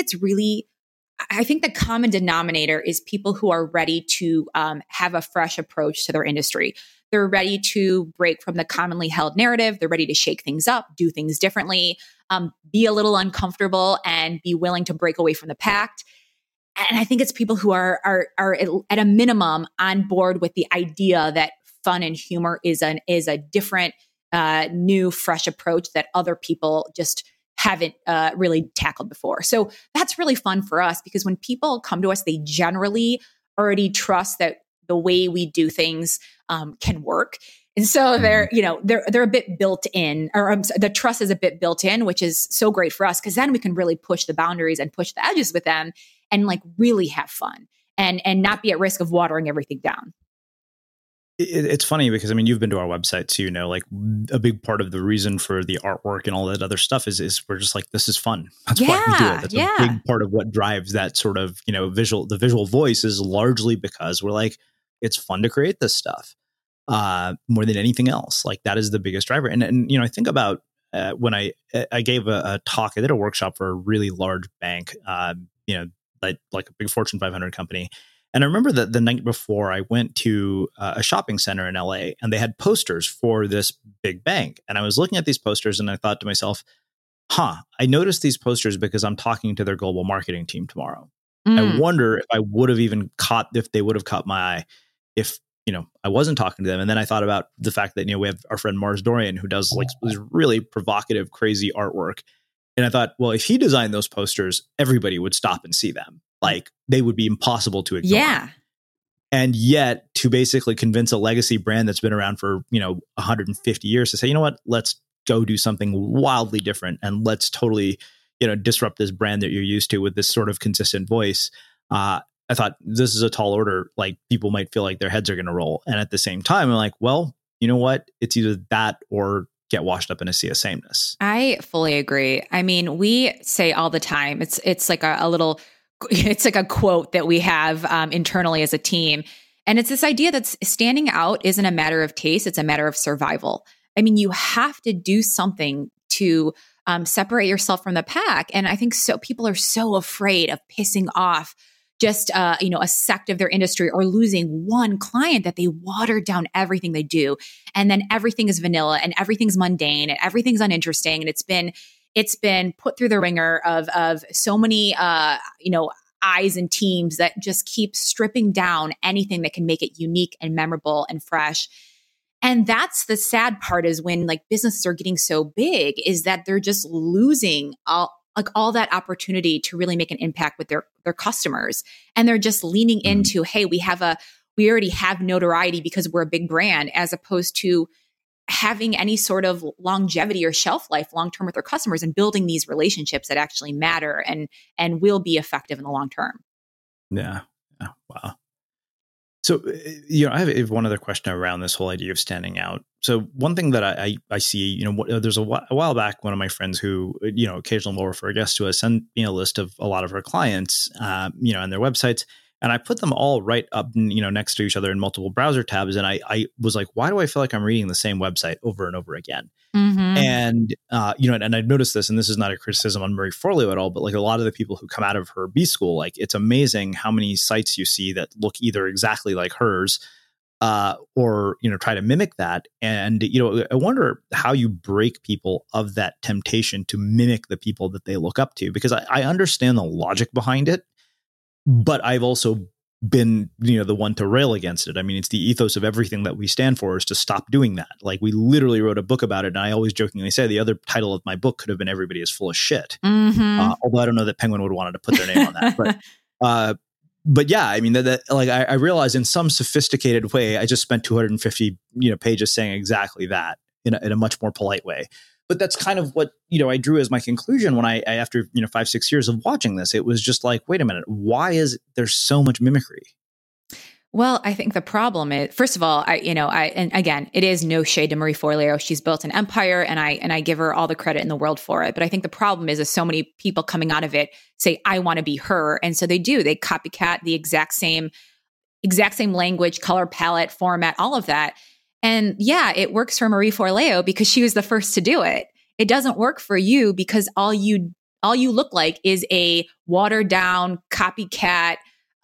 the common denominator is people who are ready to have a fresh approach to their industry. They're ready to break from the commonly held narrative. They're ready to shake things up, do things differently, be a little uncomfortable, and be willing to break away from the pact. And I think it's people who are at a minimum on board with the idea that fun and humor is a different, new, fresh approach that other people just haven't really tackled before. So that's really fun for us, because when people come to us, they generally already trust that the way we do things can work. And so they're a bit built in, or the trust is a bit built in, which is so great for us, because then we can really push the boundaries and push the edges with them and like really have fun and not be at risk of watering everything down. It's funny because, I mean, you've been to our website, so like a big part of the reason for the artwork and all that other stuff is we're just like, this is fun. That's why we do it. That's a big part of what drives that sort of, the visual voice is largely because we're like, it's fun to create this stuff more than anything else. Like that is the biggest driver. And I think about when I gave a talk, I did a workshop for a really large bank, like a big Fortune 500 company. And I remember that the night before I went to a shopping center in LA, and they had posters for this big bank. And I was looking at these posters and I thought to myself, I noticed these posters because I'm talking to their global marketing team tomorrow. I wonder if I would have even if they would have caught my eye if, I wasn't talking to them. And then I thought about the fact that, we have our friend Mars Dorian, who does like this really provocative, crazy artwork. And I thought, well, if he designed those posters, everybody would stop and see them. Like they would be impossible to ignore. Yeah. And yet to basically convince a legacy brand that's been around for, 150 years to say, you know what, let's go do something wildly different. And let's totally, disrupt this brand that you're used to with this sort of consistent voice. I thought this is a tall order. Like, people might feel like their heads are going to roll. And at the same time, I'm like, well, you know what? It's either that or get washed up in a sea of sameness. I fully agree. I mean, we say all the time, it's like a little, it's like a quote that we have internally as a team. And it's this idea that standing out isn't a matter of taste, it's a matter of survival. I mean, you have to do something to separate yourself from the pack. And I think people are so afraid of pissing off just a sect of their industry or losing one client that they water down everything they do. And then everything is vanilla and everything's mundane and everything's uninteresting. And it's been put through the ringer of so many eyes and teams that just keep stripping down anything that can make it unique and memorable and fresh. And that's the sad part, is when like businesses are getting so big, is that they're just losing all that opportunity to really make an impact with their customers. And they're just leaning into, hey, we already have notoriety because we're a big brand, as opposed to having any sort of longevity or shelf life long-term with their customers and building these relationships that actually matter and will be effective in the long term. Yeah. Wow. So, I have one other question around this whole idea of standing out. So one thing that I see, there's a while back, one of my friends who, occasionally will refer guests to us, sent me a list of a lot of her clients, and their websites. And I put them all right up, next to each other in multiple browser tabs. And I was like, why do I feel like I'm reading the same website over and over again? Mm-hmm. And, and I've noticed this, and this is not a criticism on Marie Forleo at all, but like a lot of the people who come out of her B school, like it's amazing how many sites you see that look either exactly like hers, or, try to mimic that. And, I wonder how you break people of that temptation to mimic the people that they look up to, because I understand the logic behind it. But I've also been, the one to rail against it. I mean, it's the ethos of everything that we stand for is to stop doing that. Like, we literally wrote a book about it. And I always jokingly say the other title of my book could have been Everybody is Full of Shit. Mm-hmm. Although I don't know that Penguin would have wanted to put their name on that. But yeah, I mean, I realized in some sophisticated way, I just spent 250, pages saying exactly that in a much more polite way. But that's kind of what, I drew as my conclusion when I after, 5-6 years of watching this. It was just like, wait a minute, why is there so much mimicry? Well, I think the problem is, first of all, and again, it is no shade to Marie Forleo. She's built an empire, and I give her all the credit in the world for it. But I think the problem is so many people coming out of it say, I want to be her. And so they copycat the exact same language, color palette, format, all of that. And yeah, it works for Marie Forleo because she was the first to do it. It doesn't work for you because all you look like is a watered down, copycat,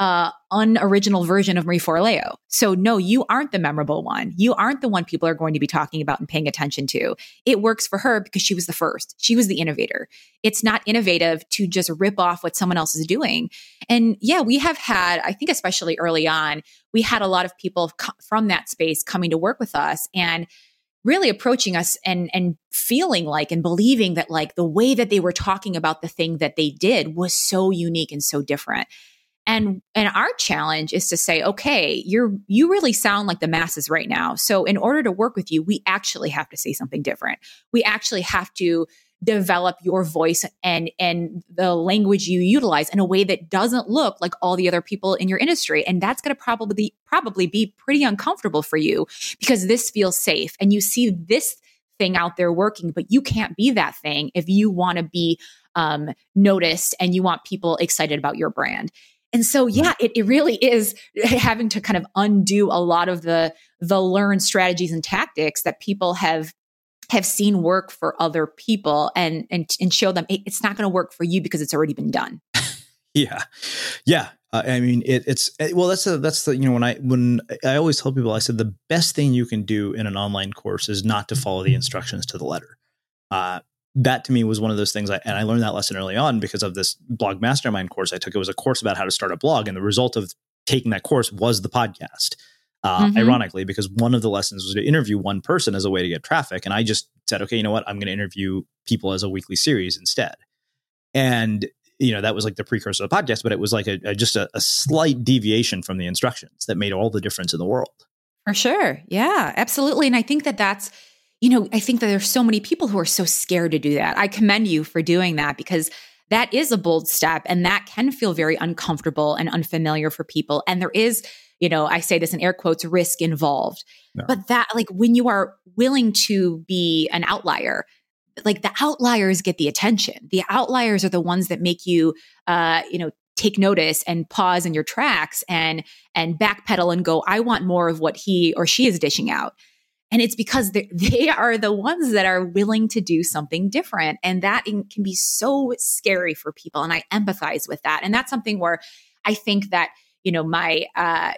unoriginal version of Marie Forleo. So no, you aren't the memorable one. You aren't the one people are going to be talking about and paying attention to. It works for her because she was the first. She was the innovator. It's not innovative to just rip off what someone else is doing. And yeah, we have had, I think especially early on, we had a lot of people from that space coming to work with us and really approaching us and feeling like and believing that like the way that they were talking about the thing that they did was so unique and so different. And our challenge is to say, okay, you really sound like the masses right now. So in order to work with you, we actually have to say something different. We actually have to develop your voice and the language you utilize in a way that doesn't look like all the other people in your industry. And that's going to probably be pretty uncomfortable for you because this feels safe. And you see this thing out there working, but you can't be that thing if you want to be noticed and you want people excited about your brand. And so, yeah, it really is having to kind of undo a lot of the learned strategies and tactics that people have seen work for other people and show them it's not going to work for you because it's already been done. Yeah. I mean, that's the when I always tell people, I said the best thing you can do in an online course is not to follow the instructions to the letter. That to me was one of those things, and I learned that lesson early on because of this blog mastermind course I took. It was a course about how to start a blog, and the result of taking that course was the podcast. Ironically, because one of the lessons was to interview one person as a way to get traffic, and I just said, okay, you know what, I'm going to interview people as a weekly series instead. And that was like the precursor of the podcast, but it was like just a slight deviation from the instructions that made all the difference in the world. For sure, yeah, absolutely, and I think that's. I think that there's so many people who are so scared to do that. I commend you for doing that, because that is a bold step and that can feel very uncomfortable and unfamiliar for people. And there is, I say this in air quotes, risk involved. No. But that, like, when you are willing to be an outlier, like, the outliers get the attention. The outliers are the ones that make you, take notice and pause in your tracks and backpedal and go, I want more of what he or she is dishing out. And it's because they are the ones that are willing to do something different. And that can be so scary for people. And I empathize with that. And that's something where I think that, I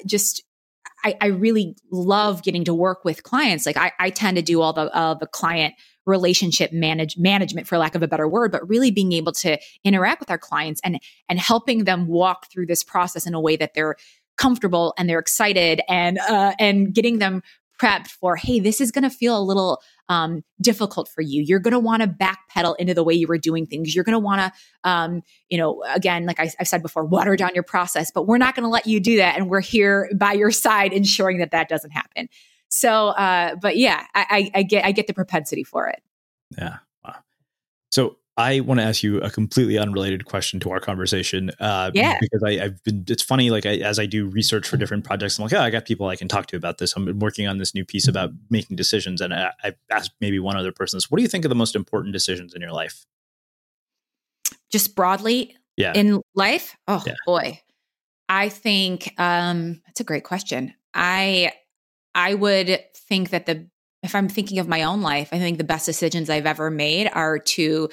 really love getting to work with clients. Like, I tend to do all the client relationship management, for lack of a better word, but really being able to interact with our clients and helping them walk through this process in a way that they're comfortable and they're excited, and getting them prepped for, hey, this is going to feel a little difficult for you. You're going to want to backpedal into the way you were doing things. You're going to want to, again, like I've said before, water down your process, but we're not going to let you do that. And we're here by your side, ensuring that doesn't happen. So, but yeah, I get the propensity for it. Yeah. Wow. So I want to ask you a completely unrelated question to our conversation. Because it's funny, like, as I do research for different projects, I'm like, I got people I can talk to about this. I'm working on this new piece about making decisions. And I asked maybe one other person this, what do you think are the most important decisions in your life? Just broadly in life? Oh, boy. I think that's a great question. I would think that if I'm thinking of my own life, I think the best decisions I've ever made are to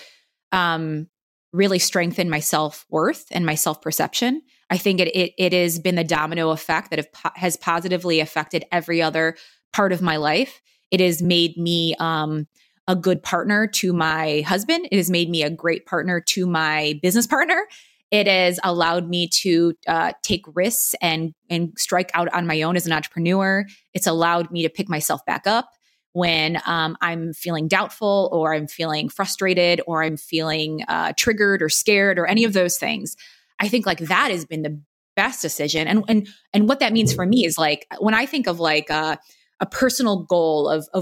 really strengthen my self-worth and my self-perception. I think it has been the domino effect that has positively affected every other part of my life. It has made me a good partner to my husband. It has made me a great partner to my business partner. It has allowed me to take risks and strike out on my own as an entrepreneur. It's allowed me to pick myself back up when I'm feeling doubtful, or I'm feeling frustrated, or I'm feeling triggered or scared, or any of those things. I think, like, that has been the best decision. And what that means for me is, like, when I think of like a personal goal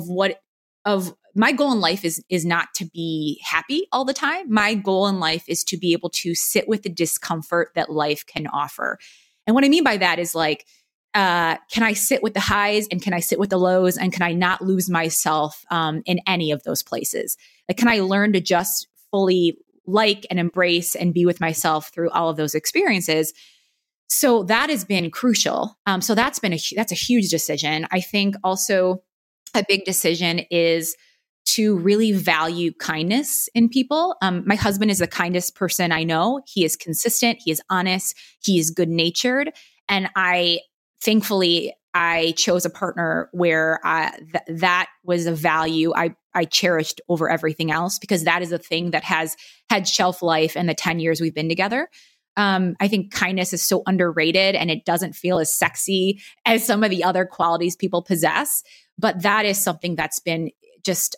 of my goal in life is not to be happy all the time. My goal in life is to be able to sit with the discomfort that life can offer. And what I mean by that is, like, can I sit with the highs and can I sit with the lows, and can I not lose myself in any of those places? Like, can I learn to just fully like and embrace and be with myself through all of those experiences? So that has been crucial. So that's a huge decision. I think also a big decision is to really value kindness in people. My husband is the kindest person I know. He is consistent. He is honest. He is good-natured. And thankfully, I chose a partner where that was a value I cherished over everything else, because that is a thing that has had shelf life in the 10 years we've been together. I think kindness is so underrated, and it doesn't feel as sexy as some of the other qualities people possess. But that is something that's been just,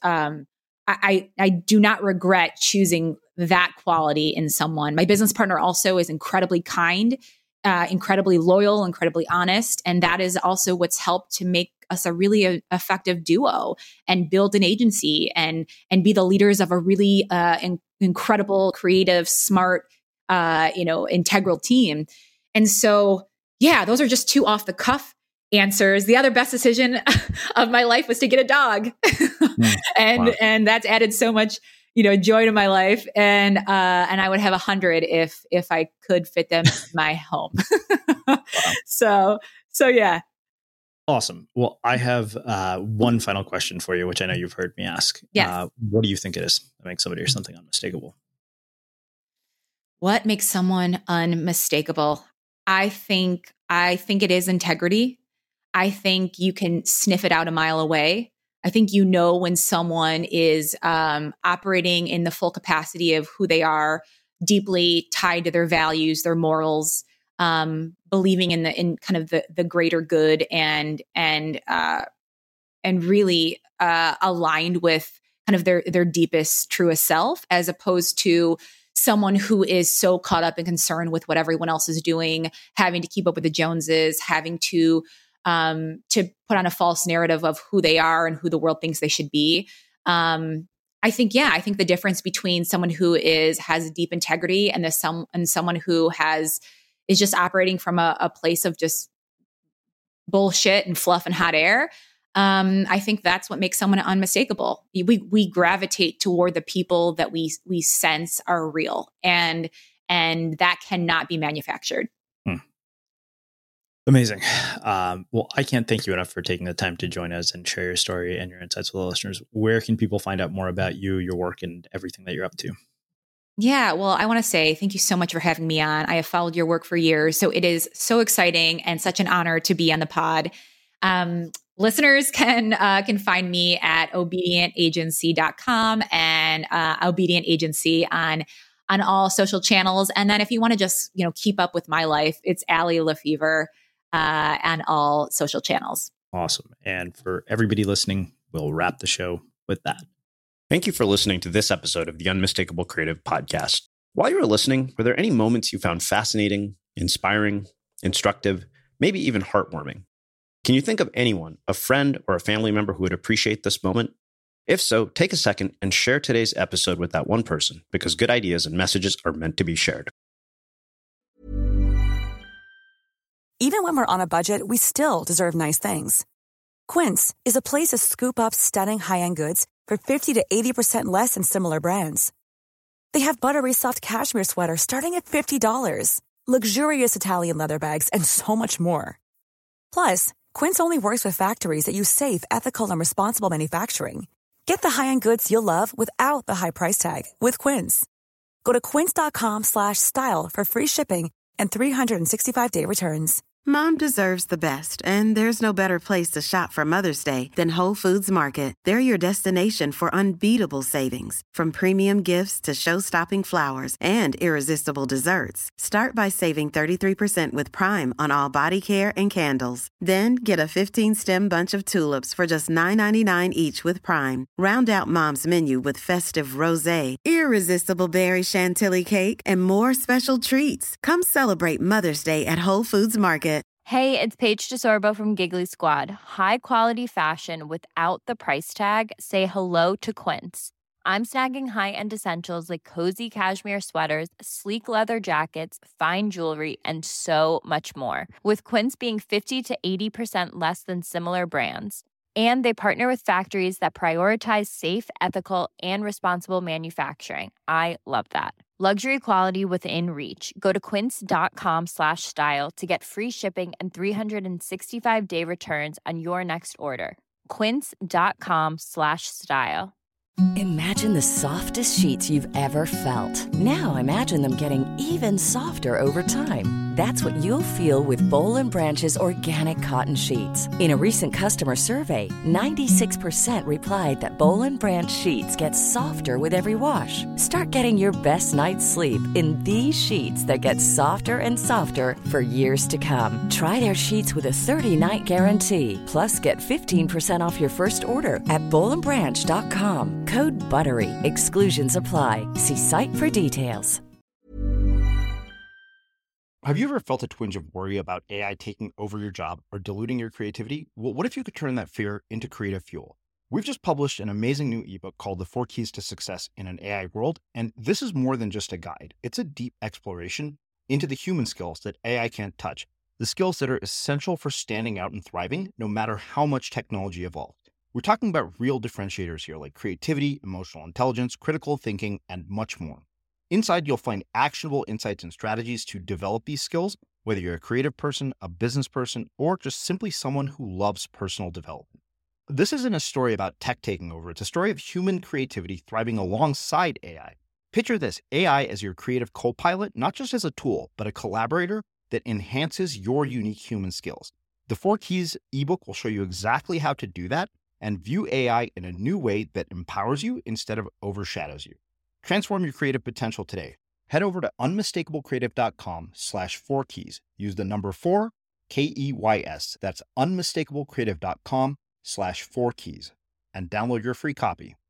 I do not regret choosing that quality in someone. My business partner also is incredibly kind, incredibly loyal, incredibly honest. And that is also what's helped to make us a really effective duo and build an agency and be the leaders of a really incredible, creative, smart, integral team. And so, those are just two off the cuff answers. The other best decision of my life was to get a dog. And that's added so much, joy to my life. And I would have 100 if I could fit them in my home. So yeah. Awesome. Well, I have one final question for you, which I know you've heard me ask. Yes. What do you think it is that makes somebody or something unmistakable? What makes someone unmistakable? I think it is integrity. I think you can sniff it out a mile away. I think when someone is operating in the full capacity of who they are, deeply tied to their values, their morals, believing in kind of the greater good, and really aligned with kind of their deepest, truest self, as opposed to someone who is so caught up and concerned with what everyone else is doing, having to keep up with the Joneses, having to to put on a false narrative of who they are and who the world thinks they should be. I think the difference between someone who has deep integrity and someone who is just operating from a place of just bullshit and fluff and hot air. I think that's what makes someone unmistakable. We gravitate toward the people that we sense are real, and that cannot be manufactured. Amazing. Well, I can't thank you enough for taking the time to join us and share your story and your insights with the listeners. Where can people find out more about you, your work, and everything that you're up to? Yeah, well, I want to say thank you so much for having me on. I have followed your work for years, so it is so exciting and such an honor to be on the pod. Listeners can find me at obedientagency.com and Obedient Agency on all social channels. And then if you want to just keep up with my life, it's Allie Lefevre on all social channels. Awesome. And for everybody listening, we'll wrap the show with that. Thank you for listening to this episode of the Unmistakable Creative Podcast. While you were listening, were there any moments you found fascinating, inspiring, instructive, maybe even heartwarming? Can you think of anyone, a friend or a family member who would appreciate this moment? If so, take a second and share today's episode with that one person, because good ideas and messages are meant to be shared. Even when we're on a budget, we still deserve nice things. Quince is a place to scoop up stunning high-end goods for 50 to 80% less than similar brands. They have buttery soft cashmere sweaters starting at $50, luxurious Italian leather bags, and so much more. Plus, Quince only works with factories that use safe, ethical, and responsible manufacturing. Get the high-end goods you'll love without the high price tag with Quince. Go to quince.com/style for free shipping and 365-day returns. Mom deserves the best, and there's no better place to shop for Mother's Day than Whole Foods Market. They're your destination for unbeatable savings, from premium gifts to show-stopping flowers and irresistible desserts. Start by saving 33% with Prime on all body care and candles. Then get a 15-stem bunch of tulips for just $9.99 each with Prime. Round out Mom's menu with festive rosé, irresistible berry chantilly cake, and more special treats. Come celebrate Mother's Day at Whole Foods Market. Hey, it's Paige DeSorbo from Giggly Squad. High quality fashion without the price tag. Say hello to Quince. I'm snagging high-end essentials like cozy cashmere sweaters, sleek leather jackets, fine jewelry, and so much more. With Quince being 50 to 80% less than similar brands. And they partner with factories that prioritize safe, ethical, and responsible manufacturing. I love that. Luxury quality within reach. Go to quince.com/style to get free shipping and 365-day returns on your next order. Quince.com/style. Imagine the softest sheets you've ever felt. Now imagine them getting even softer over time. That's what you'll feel with Boll & Branch's organic cotton sheets. In a recent customer survey, 96% replied that Boll & Branch sheets get softer with every wash. Start getting your best night's sleep in these sheets that get softer and softer for years to come. Try their sheets with a 30-night guarantee. Plus, get 15% off your first order at bollandbranch.com. Code BUTTERY. Exclusions apply. See site for details. Have you ever felt a twinge of worry about AI taking over your job or diluting your creativity? Well, what if you could turn that fear into creative fuel? We've just published an amazing new ebook called The 4 Keys to Success in an AI World, and this is more than just a guide. It's a deep exploration into the human skills that AI can't touch, the skills that are essential for standing out and thriving, no matter how much technology evolved. We're talking about real differentiators here, like creativity, emotional intelligence, critical thinking, and much more. Inside, you'll find actionable insights and strategies to develop these skills, whether you're a creative person, a business person, or just simply someone who loves personal development. This isn't a story about tech taking over. It's a story of human creativity thriving alongside AI. Picture this, AI as your creative co-pilot, not just as a tool, but a collaborator that enhances your unique human skills. The 4 Keys ebook will show you exactly how to do that and view AI in a new way that empowers you instead of overshadows you. Transform your creative potential today. Head over to unmistakablecreative.com/4keys. Use the number 4, KEYS. That's unmistakablecreative.com/4keys and download your free copy.